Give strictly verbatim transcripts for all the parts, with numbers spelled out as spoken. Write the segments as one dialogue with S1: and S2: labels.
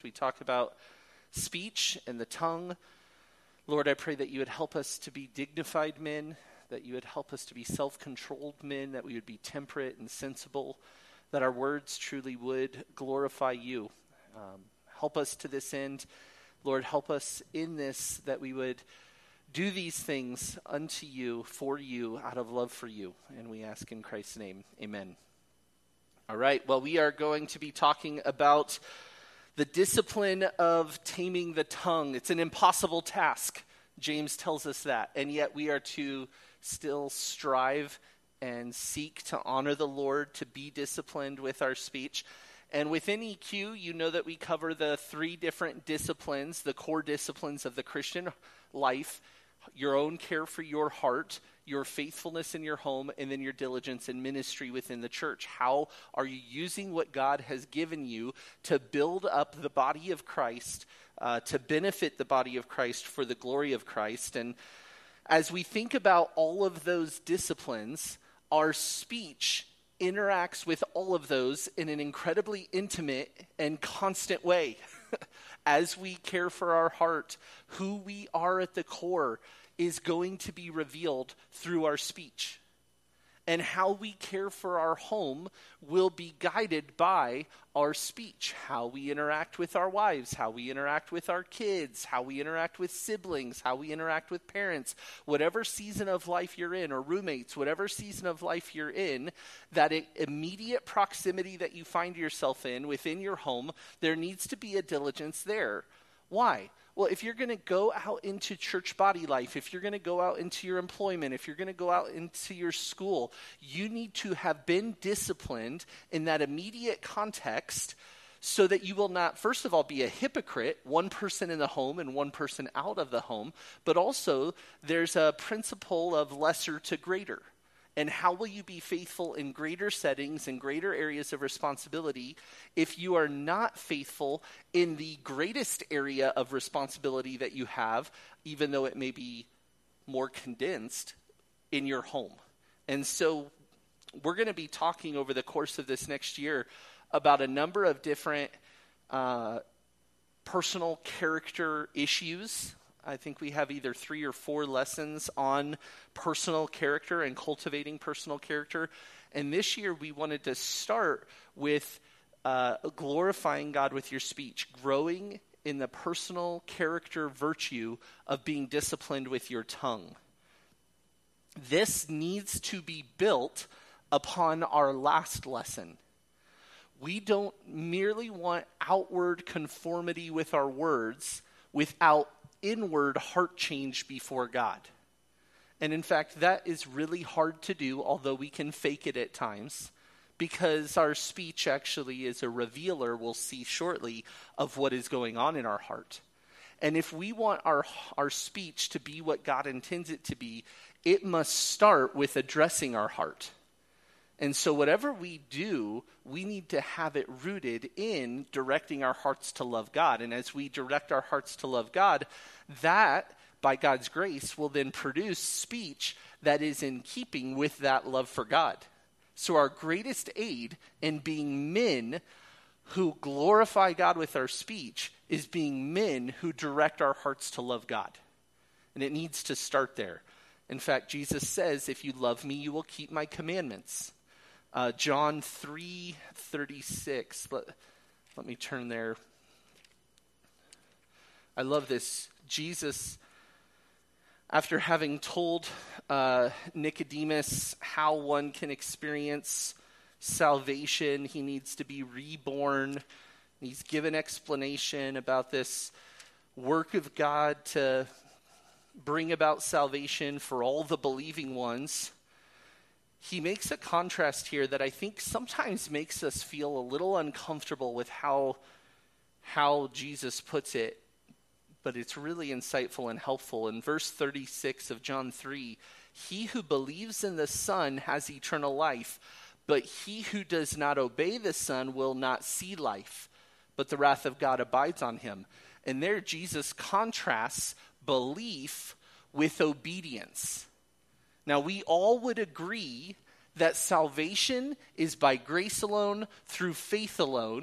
S1: We talk about speech and the tongue. Lord, I pray that you would help us to be dignified men, that you would help us to be self-controlled men, that we would be temperate and sensible, that our words truly would glorify you. Um, help us to this end. Lord, help us in this, that we would do these things unto you, for you, out of love for you. And we ask in Christ's name, amen. All right, well, we are going to be talking about the discipline of taming the tongue. It's an impossible task. James tells us that. And yet we are to still strive and seek to honor the Lord, to be disciplined with our speech. And within E Q, you know that we cover the three different disciplines, the core disciplines of the Christian life: your own care for your heart, your faithfulness in your home, and then your diligence in ministry within the church. How are you using what God has given you to build up the body of Christ, uh, to benefit the body of Christ for the glory of Christ? And as we think about all of those disciplines, our speech interacts with all of those in an incredibly intimate and constant way. As we care for our heart, who we are at the core is going to be revealed through our speech. And how we care for our home will be guided by our speech. How we interact with our wives, how we interact with our kids, how we interact with siblings, how we interact with parents. Whatever season of life you're in, or roommates, whatever season of life you're in, that immediate proximity that you find yourself in within your home, there needs to be a diligence there. Why? Well, if you're going to go out into church body life, if you're going to go out into your employment, if you're going to go out into your school, you need to have been disciplined in that immediate context so that you will not, first of all, be a hypocrite, one person in the home and one person out of the home, but also there's a principle of lesser to greater. And how will you be faithful in greater settings and greater areas of responsibility if you are not faithful in the greatest area of responsibility that you have, even though it may be more condensed, in your home? And so we're going to be talking over the course of this next year about a number of different uh, personal character issues. I think we have either three or four lessons on personal character and cultivating personal character. And this year we wanted to start with uh, glorifying God with your speech, growing in the personal character virtue of being disciplined with your tongue. This needs to be built upon our last lesson. We don't merely want outward conformity with our words without inward heart change before God. And in fact, that is really hard to do, although we can fake it at times, because our speech actually is a revealer, we'll see shortly, of what is going on in our heart. And if we want our our speech to be what God intends it to be, it must start with addressing our heart. And so whatever we do, we need to have it rooted in directing our hearts to love God. And as we direct our hearts to love God, that, by God's grace, will then produce speech that is in keeping with that love for God. So our greatest aid in being men who glorify God with our speech is being men who direct our hearts to love God. And it needs to start there. In fact, Jesus says, if you love me, you will keep my commandments. Uh, John three thirty-six. Let, let me turn there. I love this. Jesus, after having told uh, Nicodemus how one can experience salvation, he needs to be reborn. He's given explanation about this work of God to bring about salvation for all the believing ones. He makes a contrast here that I think sometimes makes us feel a little uncomfortable with how, how Jesus puts it, but it's really insightful and helpful. In verse thirty-six of John three, he who believes in the Son has eternal life, but he who does not obey the Son will not see life, but the wrath of God abides on him. And there Jesus contrasts belief with obedience. Now, we all would agree that salvation is by grace alone, through faith alone,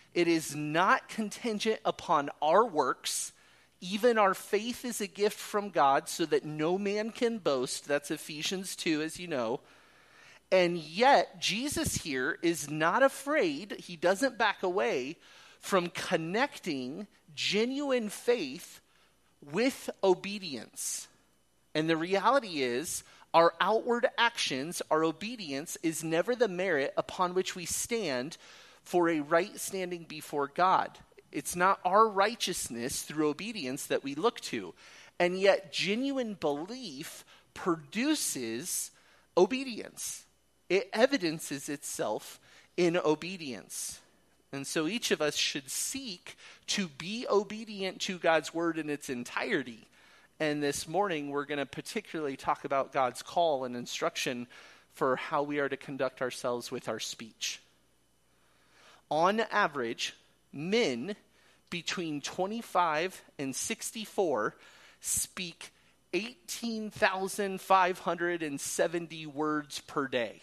S1: It is not contingent upon our works. Even our faith is a gift from God so that no man can boast. That's Ephesians two, as you know. And yet, Jesus here is not afraid. He doesn't back away from connecting genuine faith with obedience. And the reality is, our outward actions, our obedience, is never the merit upon which we stand for a right standing before God. It's not our righteousness through obedience that we look to. And yet, genuine belief produces obedience. It evidences itself in obedience. And so each of us should seek to be obedient to God's word in its entirety. And this morning, we're going to particularly talk about God's call and instruction for how we are to conduct ourselves with our speech. On average, men between twenty-five and sixty-four speak eighteen thousand five hundred seventy words per day.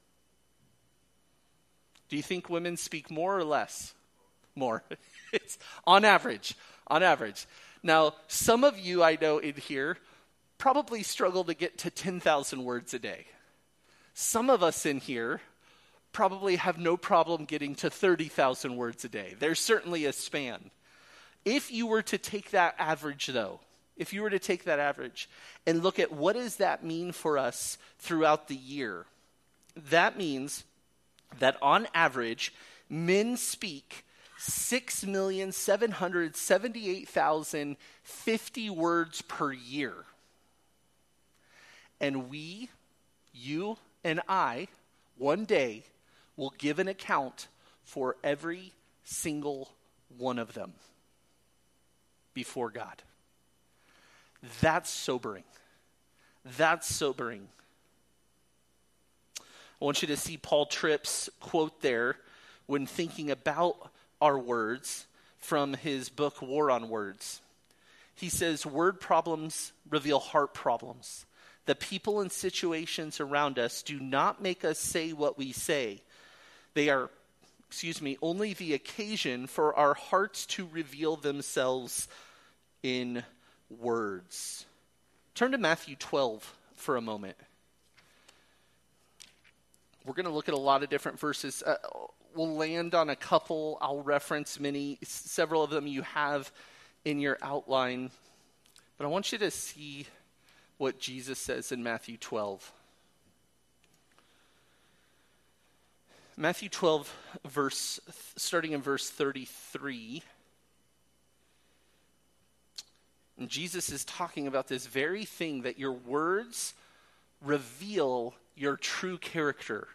S1: Do you think women speak more or less? More. It's on average. On average. Now, some of you I know in here probably struggle to get to ten thousand words a day. Some of us in here probably have no problem getting to thirty thousand words a day. There's certainly a span. If you were to take that average, though, if you were to take that average and look at what does that mean for us throughout the year, that means that on average, men speak six million seven hundred seventy-eight thousand fifty words per year. And we, you and I, one day will give an account for every single one of them before God. That's sobering. That's sobering. I want you to see Paul Tripp's quote there when thinking about our words from his book, War on Words. He says, word problems reveal heart problems. The people and situations around us do not make us say what we say. They are, excuse me, only the occasion for our hearts to reveal themselves in words. Turn to Matthew twelve for a moment. We're going to look at a lot of different verses. Uh, we'll land on a couple. I'll reference many. Several of them you have in your outline. But I want you to see what Jesus says in Matthew twelve. Matthew twelve, verse, starting in verse thirty-three. And Jesus is talking about this very thing, that your words reveal your true character.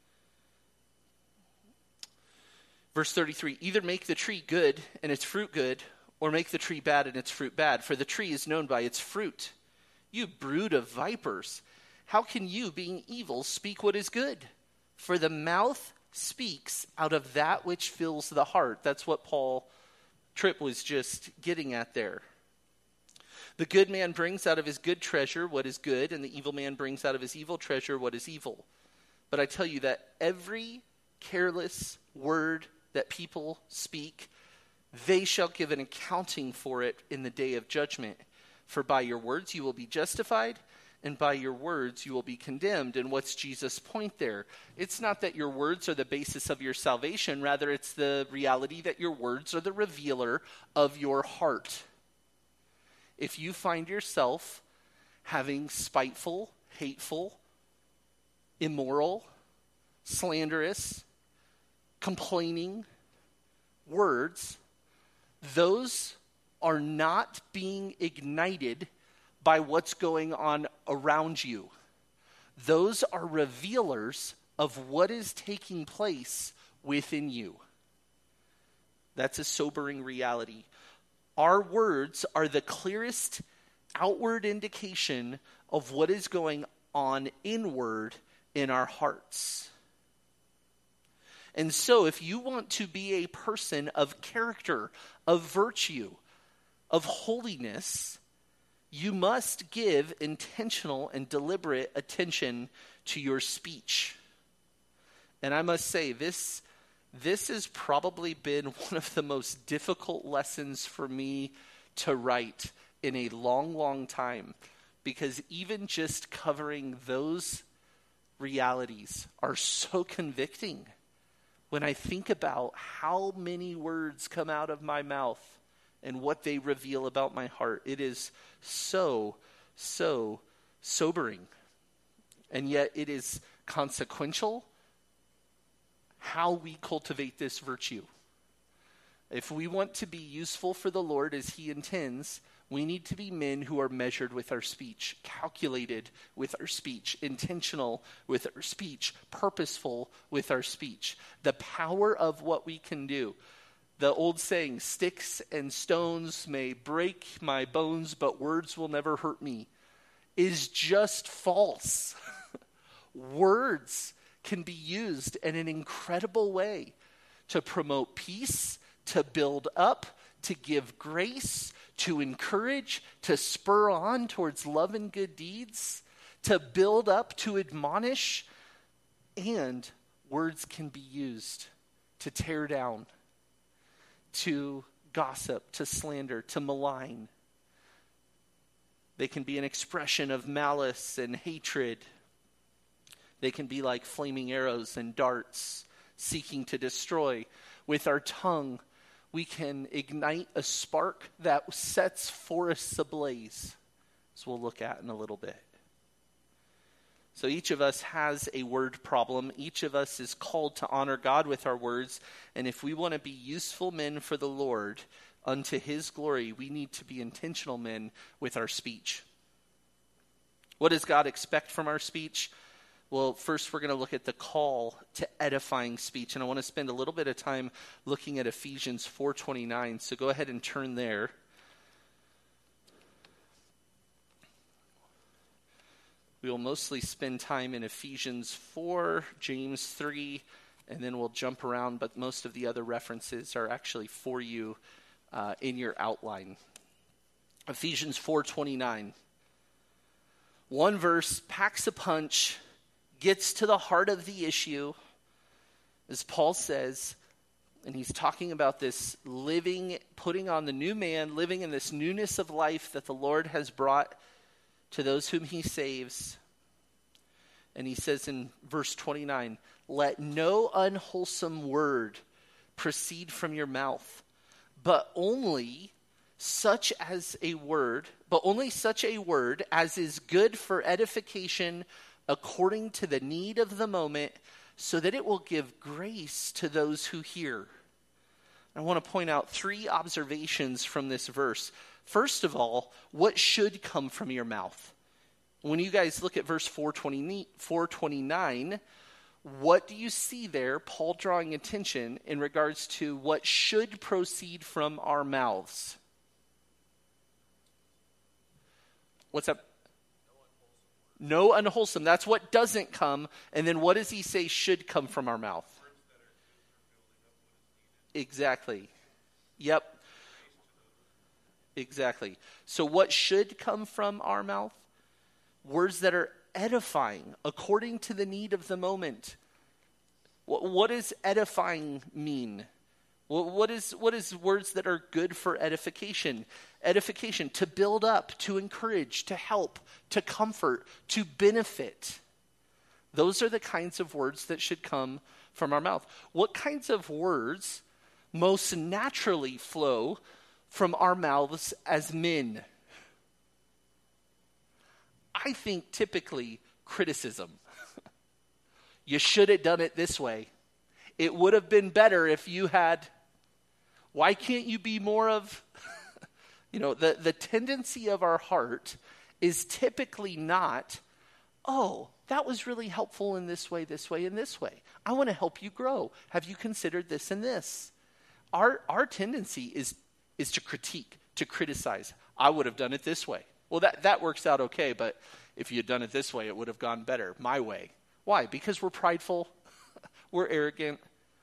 S1: Verse thirty-three, either make the tree good and its fruit good, or make the tree bad and its fruit bad, for the tree is known by its fruit. You brood of vipers, how can you, being evil, speak what is good? For the mouth speaks out of that which fills the heart. That's what Paul Tripp was just getting at there. The good man brings out of his good treasure what is good, and the evil man brings out of his evil treasure what is evil. But I tell you that every careless word that people speak, they shall give an accounting for it in the day of judgment. For by your words you will be justified, and by your words you will be condemned. And what's Jesus' point there? It's not that your words are the basis of your salvation. Rather, it's the reality that your words are the revealer of your heart. If you find yourself having spiteful, hateful, immoral, slanderous, complaining words, those are not being ignited by what's going on around you. Those are revealers of what is taking place within you. That's a sobering reality. Our words are the clearest outward indication of what is going on inward in our hearts. And so if you want to be a person of character, of virtue, of holiness, you must give intentional and deliberate attention to your speech. And I must say, this This has probably been one of the most difficult lessons for me to write in a long, long time, because even just covering those realities are so convicting when I think about how many words come out of my mouth and what they reveal about my heart. It is so, so sobering. And yet it is consequential how we cultivate this virtue. If we want to be useful for the Lord as he intends, we need to be men who are measured with our speech, calculated with our speech, intentional with our speech, purposeful with our speech. The power of what we can do. The old saying, sticks and stones may break my bones, but words will never hurt me, is just false. Words can be used in an incredible way to promote peace, to build up, to give grace, to encourage, to spur on towards love and good deeds, to build up, to admonish, and words can be used to tear down, to gossip, to slander, to malign. They can be an expression of malice and hatred. They can be like flaming arrows and darts seeking to destroy. With our tongue, we can ignite a spark that sets forests ablaze, as we'll look at in a little bit. So each of us has a word problem. Each of us is called to honor God with our words. And if we want to be useful men for the Lord unto his glory, we need to be intentional men with our speech. What does God expect from our speech? Well, first we're going to look at the call to edifying speech. And I want to spend a little bit of time looking at Ephesians four twenty-nine. So go ahead and turn there. We will mostly spend time in Ephesians four, James three, and then we'll jump around. But most of the other references are actually for you uh, in your outline. Ephesians four twenty-nine. One verse packs a punch, gets to the heart of the issue, as Paul says, and he's talking about this living, putting on the new man, living in this newness of life that the Lord has brought to those whom he saves. And he says in verse twenty-nine, let no unwholesome word proceed from your mouth, but only such as a word, but only such a word as is good for edification according to the need of the moment, so that it will give grace to those who hear. I want to point out three observations from this verse. First of all, what should come from your mouth? When you guys look at verse four twenty-nine, what do you see there? Paul drawing attention in regards to what should proceed from our mouths. What's up? No unwholesome. That's what doesn't come. And then what does he say should come from our mouth? Exactly. Yep. Exactly. So what should come from our mouth? Words that are edifying according to the need of the moment. What, what does edifying mean? What is, what is words that are good for edification? Edification, to build up, to encourage, to help, to comfort, to benefit. Those are the kinds of words that should come from our mouth. What kinds of words most naturally flow from our mouths as men? I think typically criticism. You should have done it this way. It would have been better if you had. Why can't you be more of, you know, the, the tendency of our heart is typically not, oh, that was really helpful in this way, this way, and this way. I want to help you grow. Have you considered this and this? Our our tendency is is to critique, to criticize. I would have done it this way. Well, that, that works out okay, but if you had done it this way, it would have gone better, my way. Why? Because we're prideful, we're arrogant.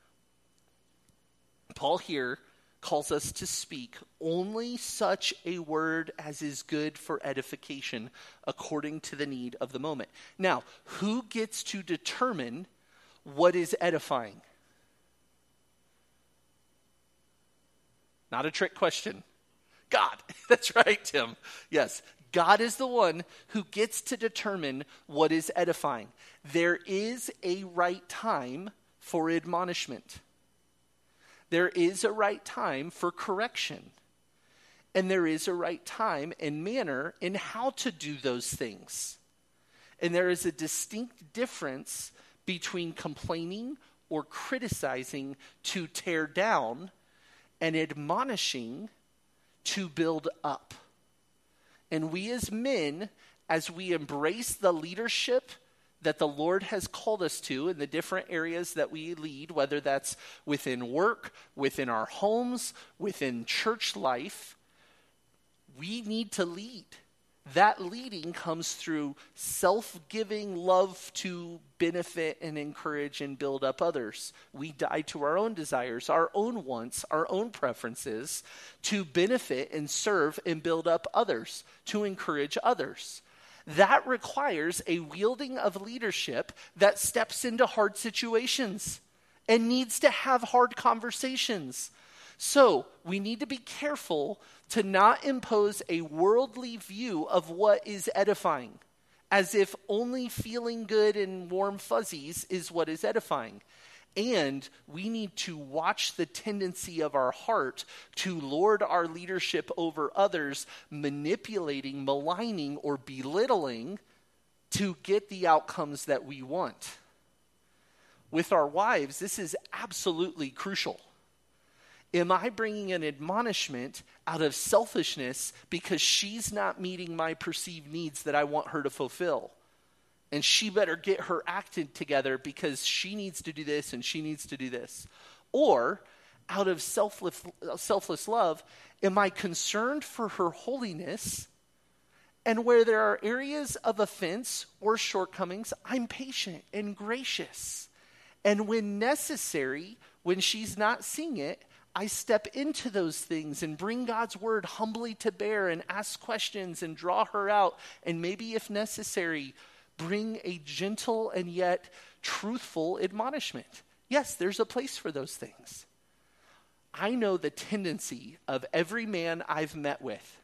S1: Paul here calls us to speak only such a word as is good for edification according to the need of the moment. Now, who gets to determine what is edifying? Not a trick question. God. That's right, Tim. Yes. God is the one who gets to determine what is edifying. There is a right time for admonishment. There is a right time for correction. And there is a right time and manner in how to do those things. And there is a distinct difference between complaining or criticizing to tear down and admonishing to build up. And we as men, as we embrace the leadership that the Lord has called us to in the different areas that we lead, whether that's within work, within our homes, within church life, we need to lead. That leading comes through self-giving love to benefit and encourage and build up others. We die to our own desires, our own wants, our own preferences to benefit and serve and build up others, to encourage others. That requires a wielding of leadership that steps into hard situations and needs to have hard conversations. So we need to be careful to not impose a worldly view of what is edifying, as if only feeling good and warm fuzzies is what is edifying. And we need to watch the tendency of our heart to lord our leadership over others, manipulating, maligning, or belittling to get the outcomes that we want. With our wives, this is absolutely crucial. Am I bringing an admonishment out of selfishness because she's not meeting my perceived needs that I want her to fulfill? And she better get her acted together because she needs to do this and she needs to do this. Or out of selfless, selfless love, am I concerned for her holiness? And where there are areas of offense or shortcomings, I'm patient and gracious. And when necessary, when she's not seeing it, I step into those things and bring God's word humbly to bear and ask questions and draw her out. And maybe if necessary, bring a gentle and yet truthful admonishment. Yes, there's a place for those things. I know the tendency of every man I've met with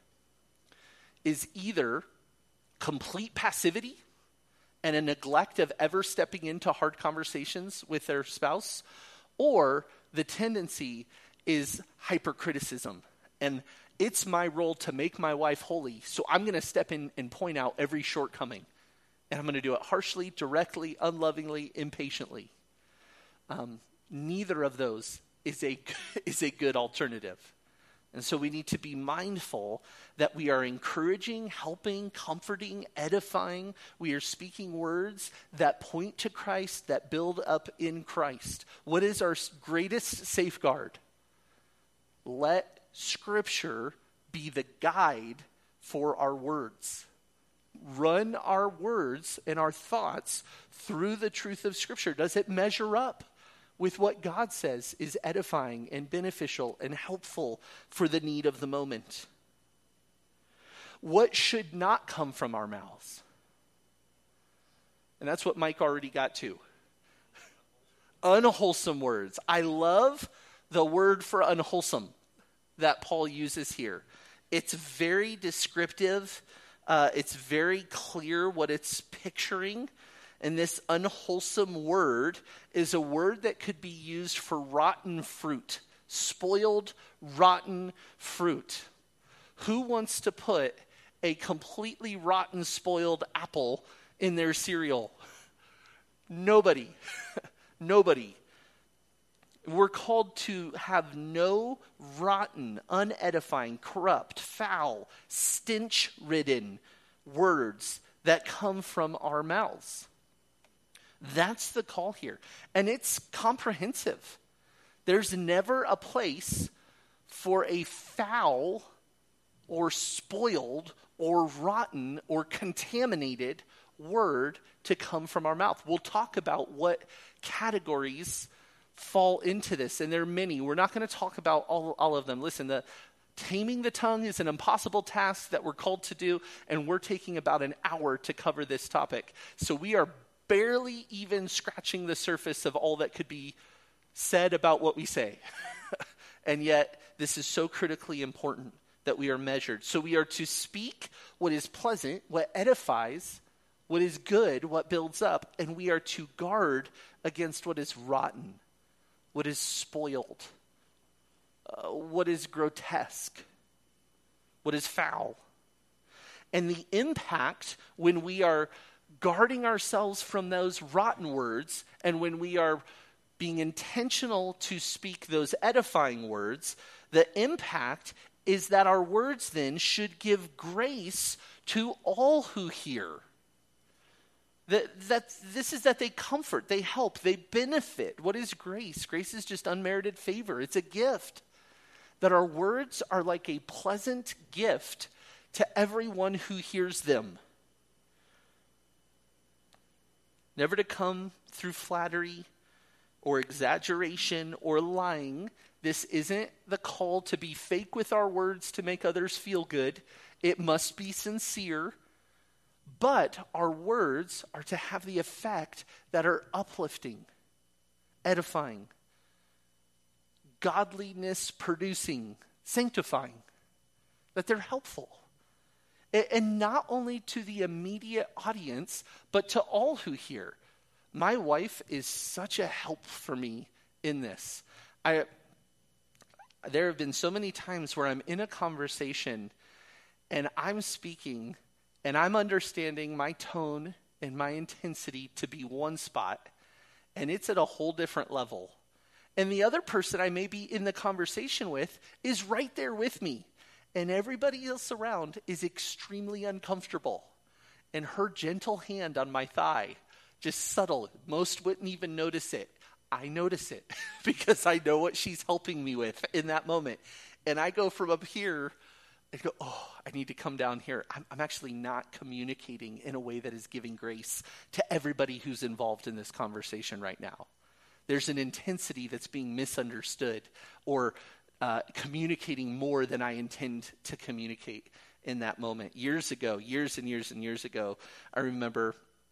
S1: is either complete passivity and a neglect of ever stepping into hard conversations with their spouse, or the tendency is hypercriticism. And it's my role to make my wife holy, so I'm going to step in and point out every shortcoming. And I'm going to do it harshly, directly, unlovingly, impatiently. Um, neither of those is a, is a good alternative. And so we need to be mindful that we are encouraging, helping, comforting, edifying. We are speaking words that point to Christ, that build up in Christ. What is our greatest safeguard? Let Scripture be the guide for our words. Run our words and our thoughts through the truth of Scripture. Does it measure up with what God says is edifying and beneficial and helpful for the need of the moment? What should not come from our mouths? And that's what Mike already got to. Unwholesome words. I love the word for unwholesome that Paul uses here. It's very descriptive. Uh, it's very clear what it's picturing. And this unwholesome word is a word that could be used for rotten fruit, spoiled, rotten fruit. Who wants to put a completely rotten, spoiled apple in their cereal? Nobody. Nobody. We're called to have no rotten, unedifying, corrupt, foul, stench-ridden words that come from our mouths. That's the call here. And it's comprehensive. There's never a place for a foul or spoiled or rotten or contaminated word to come from our mouth. We'll talk about what categories fall into this, and there are many. We're not going to talk about all, all of them. Listen, the taming the tongue is an impossible task that we're called to do, and we're taking about an hour to cover this topic. So we are barely even scratching the surface of all that could be said about what we say. And yet, this is so critically important that we are measured. So we are to speak what is pleasant, what edifies, what is good, what builds up, and we are to guard against what is rotten, what is spoiled, uh, what is grotesque, what is foul. And the impact when we are guarding ourselves from those rotten words, and when we are being intentional to speak those edifying words, the impact is that our words then should give grace to all who hear. That, that this is that they comfort, they help, they benefit. What is grace? Grace is just unmerited favor. It's a gift. That our words are like a pleasant gift to everyone who hears them. Never to come through flattery or exaggeration or lying. This isn't the call to be fake with our words to make others feel good. It must be sincere. But our words are to have the effect that are uplifting, edifying, godliness producing, sanctifying, that they're helpful. And not only to the immediate audience, but to all who hear. My wife is such a help for me in this. I, there have been so many times where I'm in a conversation and I'm speaking and I'm understanding my tone and my intensity to be one spot, and it's at a whole different level. And the other person I may be in the conversation with is right there with me. And everybody else around is extremely uncomfortable. And her gentle hand on my thigh, just subtle, most wouldn't even notice it. I notice it because I know what she's helping me with in that moment. And I go from up here and go, oh, I need to come down here. I'm, I'm actually not communicating in a way that is giving grace to everybody who's involved in this conversation right now. There's an intensity that's being misunderstood or Uh, communicating more than I intend to communicate in that moment. Years ago, years and years and years ago, I remember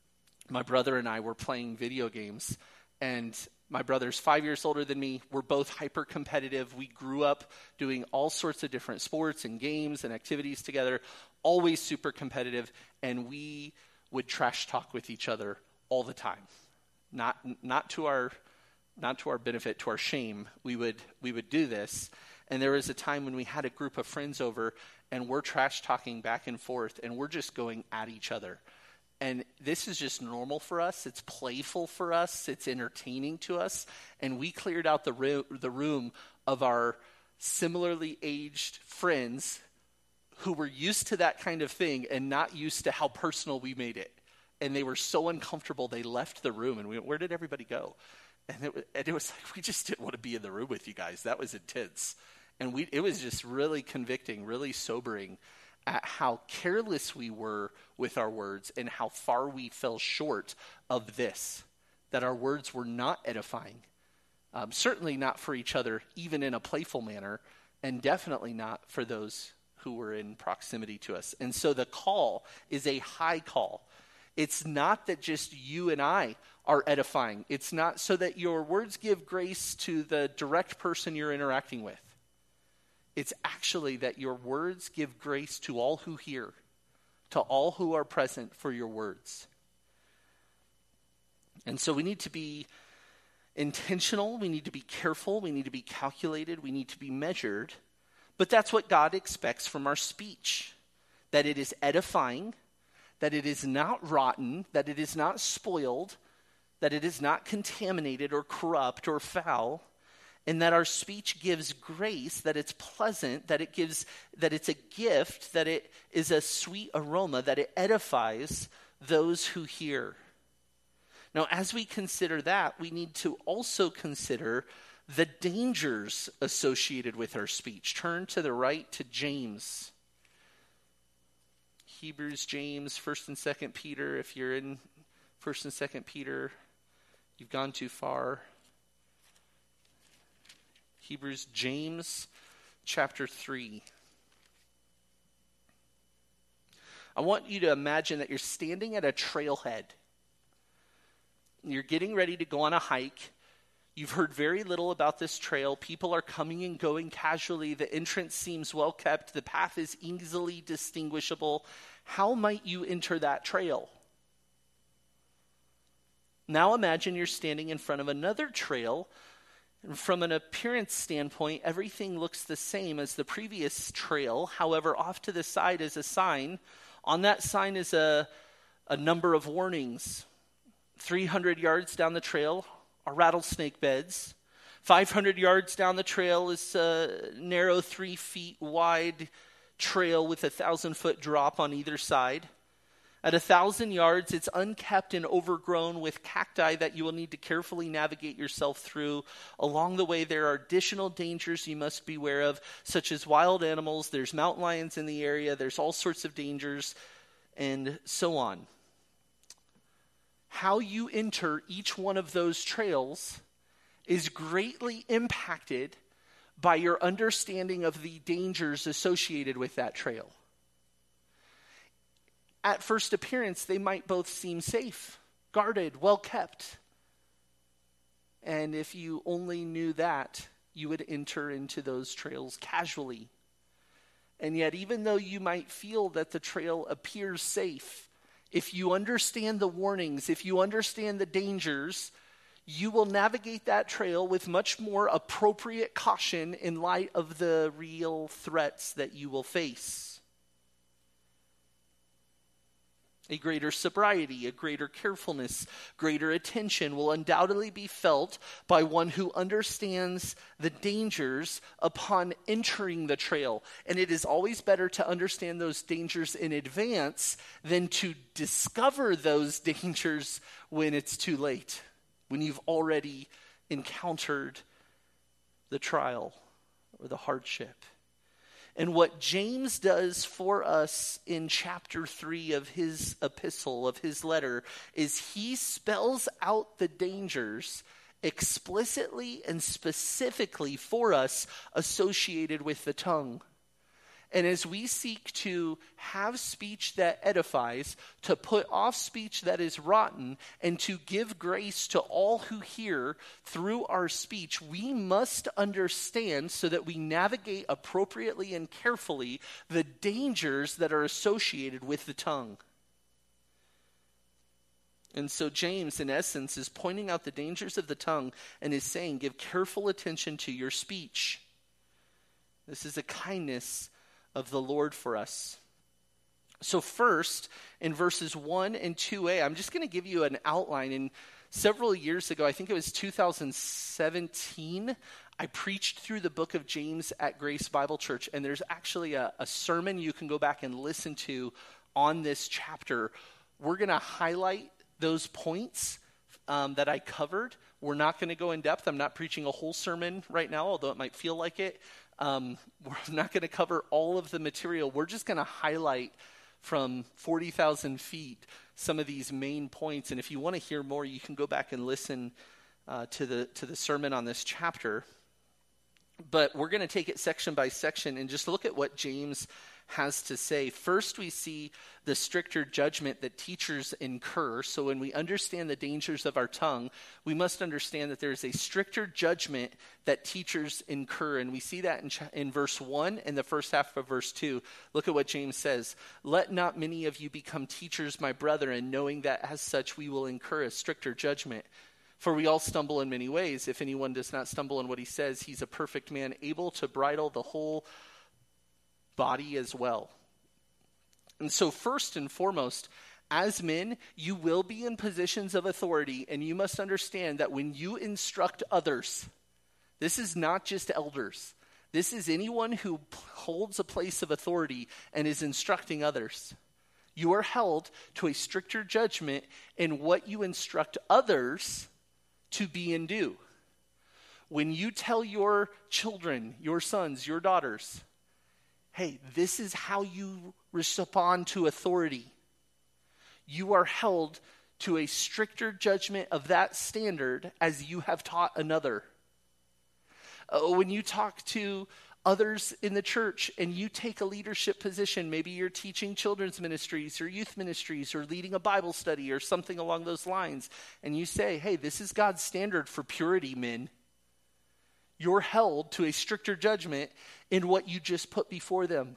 S1: my brother and I were playing video games, and my brother's five years older than me. We're both hyper competitive. We grew up doing all sorts of different sports and games and activities together, always super competitive, and we would trash talk with each other all the time. Not not to our Not to our benefit, to our shame, we would we would do this. And there was a time when we had a group of friends over, and we're trash talking back and forth, and we're just going at each other. And this is just normal for us. It's playful for us. It's entertaining to us. And we cleared out the ro- the room of our similarly aged friends who were used to that kind of thing and not used to how personal we made it. And they were so uncomfortable, they left the room. And we went, where did everybody go? And it, and it was like, we just didn't want to be in the room with you guys. That was intense. And we it was just really convicting, really sobering at how careless we were with our words and how far we fell short of this, that our words were not edifying, um, certainly not for each other, even in a playful manner, and definitely not for those who were in proximity to us. And so the call is a high call. It's not that just you and I are edifying. It's not so that your words give grace to the direct person you're interacting with. It's actually that your words give grace to all who hear, to all who are present for your words. And so we need to be intentional. We need to be careful. We need to be calculated. We need to be measured. But that's what God expects from our speech, that it is edifying, that it is not rotten, that it is not spoiled, that it is not contaminated or corrupt or foul, and that our speech gives grace, that it's pleasant, that it gives, that it's a gift, that it is a sweet aroma, that it edifies those who hear. Now, as we consider that, we need to also consider the dangers associated with our speech. Turn to the right to James. Hebrews, James, First and Second Peter. If you're in First and Second Peter, you've gone too far. Hebrews, James, chapter three. I want you to imagine that you're standing at a trailhead. You're getting ready to go on a hike. You've heard very little about this trail. People are coming and going casually. The entrance seems well kept. The path is easily distinguishable. How might you enter that trail? Now imagine you're standing in front of another trail. And from an appearance standpoint, everything looks the same as the previous trail. However, off to the side is a sign. On that sign is a, a number of warnings. three hundred yards down the trail are rattlesnake beds. five hundred yards down the trail is a narrow three feet wide trail with a thousand foot drop on either side. At a thousand yards, it's unkept and overgrown with cacti that you will need to carefully navigate yourself through. Along the way, there are additional dangers you must be aware of, such as wild animals. There's mountain lions in the area. There's all sorts of dangers, and so on. How you enter each one of those trails is greatly impacted by your understanding of the dangers associated with that trail. At first appearance, they might both seem safe, guarded, well kept. And if you only knew that, you would enter into those trails casually. And yet, even though you might feel that the trail appears safe, if you understand the warnings, if you understand the dangers, you will navigate that trail with much more appropriate caution in light of the real threats that you will face. A greater sobriety, a greater carefulness, greater attention will undoubtedly be felt by one who understands the dangers upon entering the trail. And it is always better to understand those dangers in advance than to discover those dangers when it's too late, when you've already encountered the trial or the hardship. And what James does for us in chapter three of his epistle, of his letter, is he spells out the dangers explicitly and specifically for us associated with the tongue. And as we seek to have speech that edifies, to put off speech that is rotten, and to give grace to all who hear through our speech, we must understand, so that we navigate appropriately and carefully, the dangers that are associated with the tongue. And so James, in essence, is pointing out the dangers of the tongue and is saying, give careful attention to your speech. This is a kindness of the Lord for us. So first, in verses one and two a, I'm just going to give you an outline. And several years ago, I think it was two thousand seventeen, I preached through the book of James at Grace Bible Church. And there's actually a, a sermon you can go back and listen to on this chapter. We're going to highlight those points um, that I covered. We're not going to go in depth. I'm not preaching a whole sermon right now, although it might feel like it. Um, we're not going to cover all of the material. We're just going to highlight from forty thousand feet some of these main points. And if you want to hear more, you can go back and listen uh, to the to the sermon on this chapter. But we're going to take it section by section and just look at what James has to say. First, we see the stricter judgment that teachers incur. So when we understand the dangers of our tongue, we must understand that there is a stricter judgment that teachers incur. And we see that in, in verse one and the first half of verse two. Look at what James says. Let not many of you become teachers, my brethren, knowing that as such we will incur a stricter judgment. For we all stumble in many ways. If anyone does not stumble in what he says, he's a perfect man, able to bridle the whole body as well. And so first and foremost, as men, you will be in positions of authority, and you must understand that when you instruct others, this is not just elders. This is anyone who holds a place of authority and is instructing others. You are held to a stricter judgment in what you instruct others to be and do. When you tell your children, your sons, your daughters, hey, this is how you respond to authority, you are held to a stricter judgment of that standard as you have taught another. Uh, when you talk to others in the church and you take a leadership position, maybe you're teaching children's ministries or youth ministries or leading a Bible study or something along those lines, and you say, hey, this is God's standard for purity, men. You're held to a stricter judgment in what you just put before them.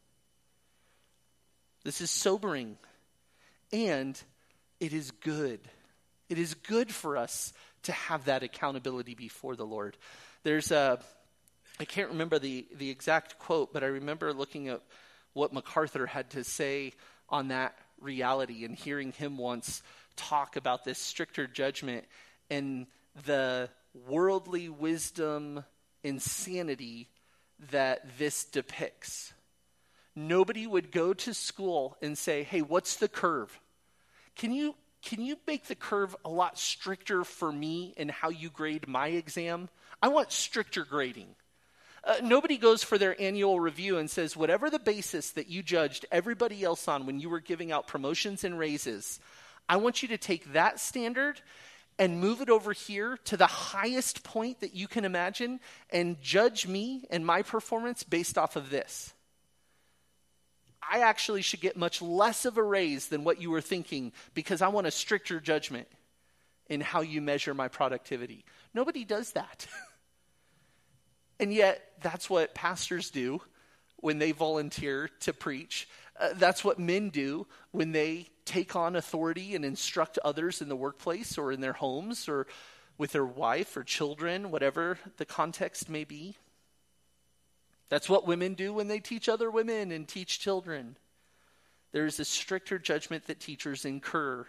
S1: This is sobering, and it is good. It is good for us to have that accountability before the Lord. There's a, I can't remember the, the exact quote, but I remember looking at what MacArthur had to say on that reality and hearing him once talk about this stricter judgment and the worldly wisdom insanity that this depicts. Nobody would go to school and say, hey, what's the curve? Can you can you make the curve a lot stricter for me in how you grade my exam? I want stricter grading. Uh, nobody goes for their annual review and says, whatever the basis that you judged everybody else on when you were giving out promotions and raises, I want you to take that standard and move it over here to the highest point that you can imagine and judge me and my performance based off of this. I actually should get much less of a raise than what you were thinking because I want a stricter judgment in how you measure my productivity. Nobody does that. And yet, that's what pastors do when they volunteer to preach. Uh, that's what men do when they take on authority and instruct others in the workplace or in their homes or with their wife or children, whatever the context may be. That's what women do when they teach other women and teach children. There is a stricter judgment that teachers incur.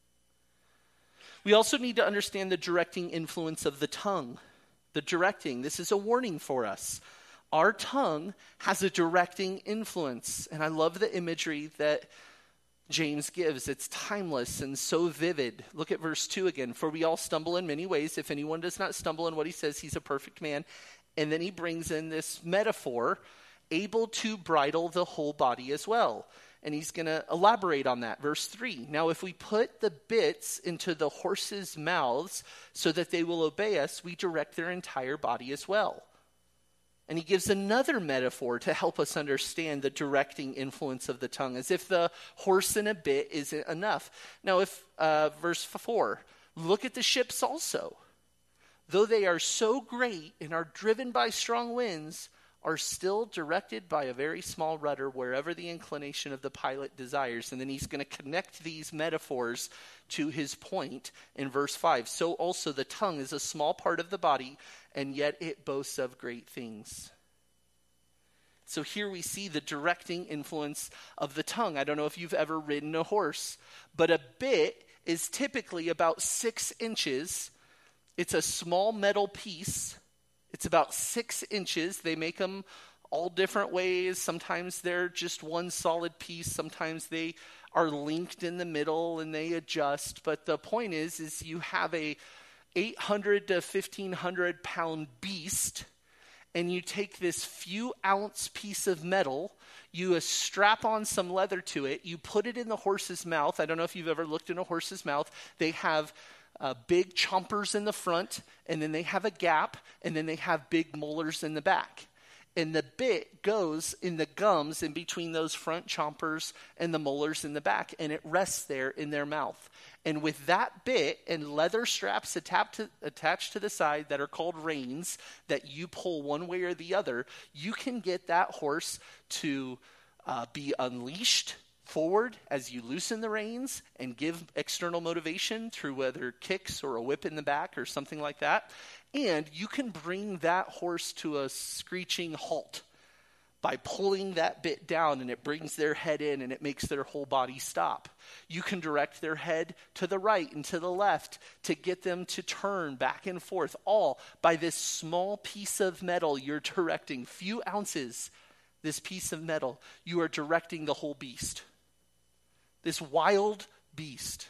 S1: We also need to understand the directing influence of the tongue. The directing, this is a warning for us. Our tongue has a directing influence. And I love the imagery that James gives. It's timeless and so vivid. Look at verse two again. For we all stumble in many ways. If anyone does not stumble in what he says, he's a perfect man. And then he brings in this metaphor, able to bridle the whole body as well. And he's going to elaborate on that. Verse three. Now, if we put the bits into the horses' mouths so that they will obey us, we direct their entire body as well. And he gives another metaphor to help us understand the directing influence of the tongue, as if the horse and a bit isn't enough. Now, if uh, verse four, look at the ships also. Though they are so great and are driven by strong winds, are still directed by a very small rudder wherever the inclination of the pilot desires. And then he's going to connect these metaphors to his point in verse five. So also the tongue is a small part of the body, and yet it boasts of great things. So here we see the directing influence of the tongue. I don't know if you've ever ridden a horse, but a bit is typically about six inches. It's a small metal piece. It's about six inches. They make them all different ways. Sometimes they're just one solid piece. Sometimes they are linked in the middle and they adjust. But the point is, is you have a eight hundred to fifteen hundred pound beast, and you take this few ounce piece of metal, you strap on some leather to it, you put it in the horse's mouth. I don't know if you've ever looked in a horse's mouth. They have Uh, big chompers in the front, and then they have a gap, and then they have big molars in the back. And the bit goes in the gums in between those front chompers and the molars in the back, and it rests there in their mouth. And with that bit and leather straps attached to, attached to the side that are called reins that you pull one way or the other, you can get that horse to uh, be unleashed forward as you loosen the reins and give external motivation through whether kicks or a whip in the back or something like that. And you can bring that horse to a screeching halt by pulling that bit down, and it brings their head in and it makes their whole body stop. You can direct their head to the right and to the left to get them to turn back and forth, all by this small piece of metal you're directing, few ounces, this piece of metal. You are directing the whole beast. This wild beast.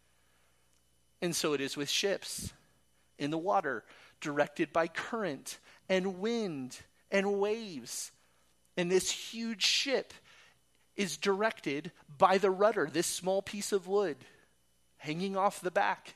S1: And so it is with ships in the water, directed by current and wind and waves. And this huge ship is directed by the rudder, this small piece of wood hanging off the back.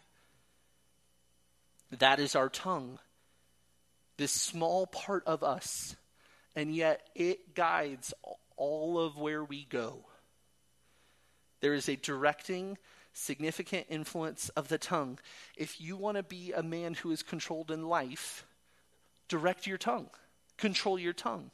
S1: That is our tongue, this small part of us. and yet it guides all of where we go. There is a directing, significant influence of the tongue. If you want to be a man who is controlled in life, direct your tongue. Control your tongue.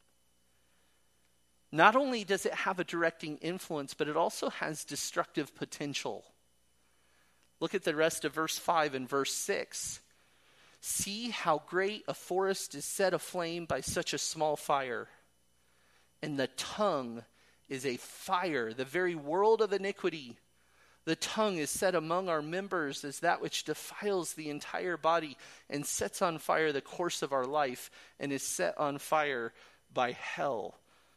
S1: Not only does it have a directing influence, but it also has destructive potential. Look at the rest of verse five and verse six. See how great a forest is set aflame by such a small fire. And the tongue is a fire, the very world of iniquity. The tongue is set among our members as that which defiles the entire body and sets on fire the course of our life and is set on fire by hell.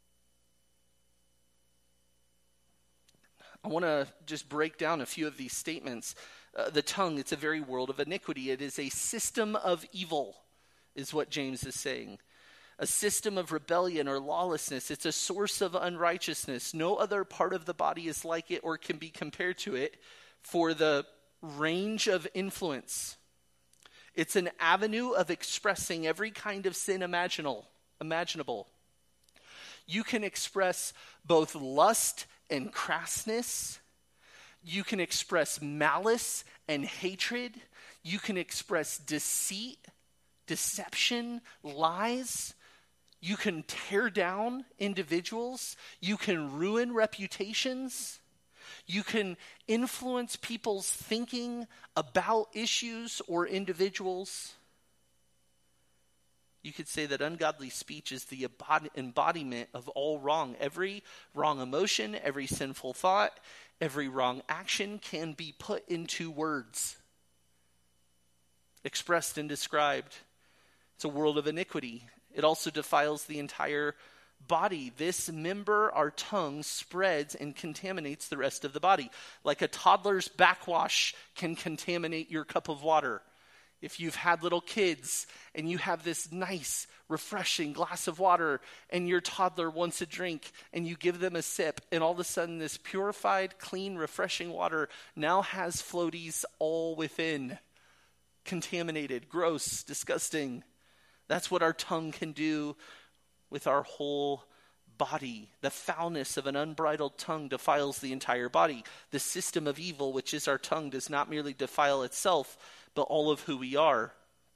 S1: I want to just break down a few of these statements. Uh, the tongue, it's a very world of iniquity. It is a system of evil, is what James is saying. A system of rebellion or lawlessness. It's a source of unrighteousness. No other part of the body is like it or can be compared to it for the range of influence. It's an avenue of expressing every kind of sin imaginable. imaginable. You can express both lust and crassness. You can express malice and hatred. You can express deceit, deception, lies. You can tear down individuals. You can ruin reputations. You can influence people's thinking about issues or individuals. You could say that ungodly speech is the embodiment of all wrong. Every wrong emotion, every sinful thought, every wrong action can be put into words, expressed and described. It's a world of iniquity. It also defiles the entire body. This member, our tongue, spreads and contaminates the rest of the body. Like a toddler's backwash can contaminate your cup of water. If you've had little kids and you have this nice, refreshing glass of water and your toddler wants a drink and you give them a sip and all of a sudden this purified, clean, refreshing water now has floaties all within. Contaminated, gross, disgusting. That's what our tongue can do with our whole body. The foulness of an unbridled tongue defiles the entire body. The system of evil, which is our tongue, does not merely defile itself, but all of who we are.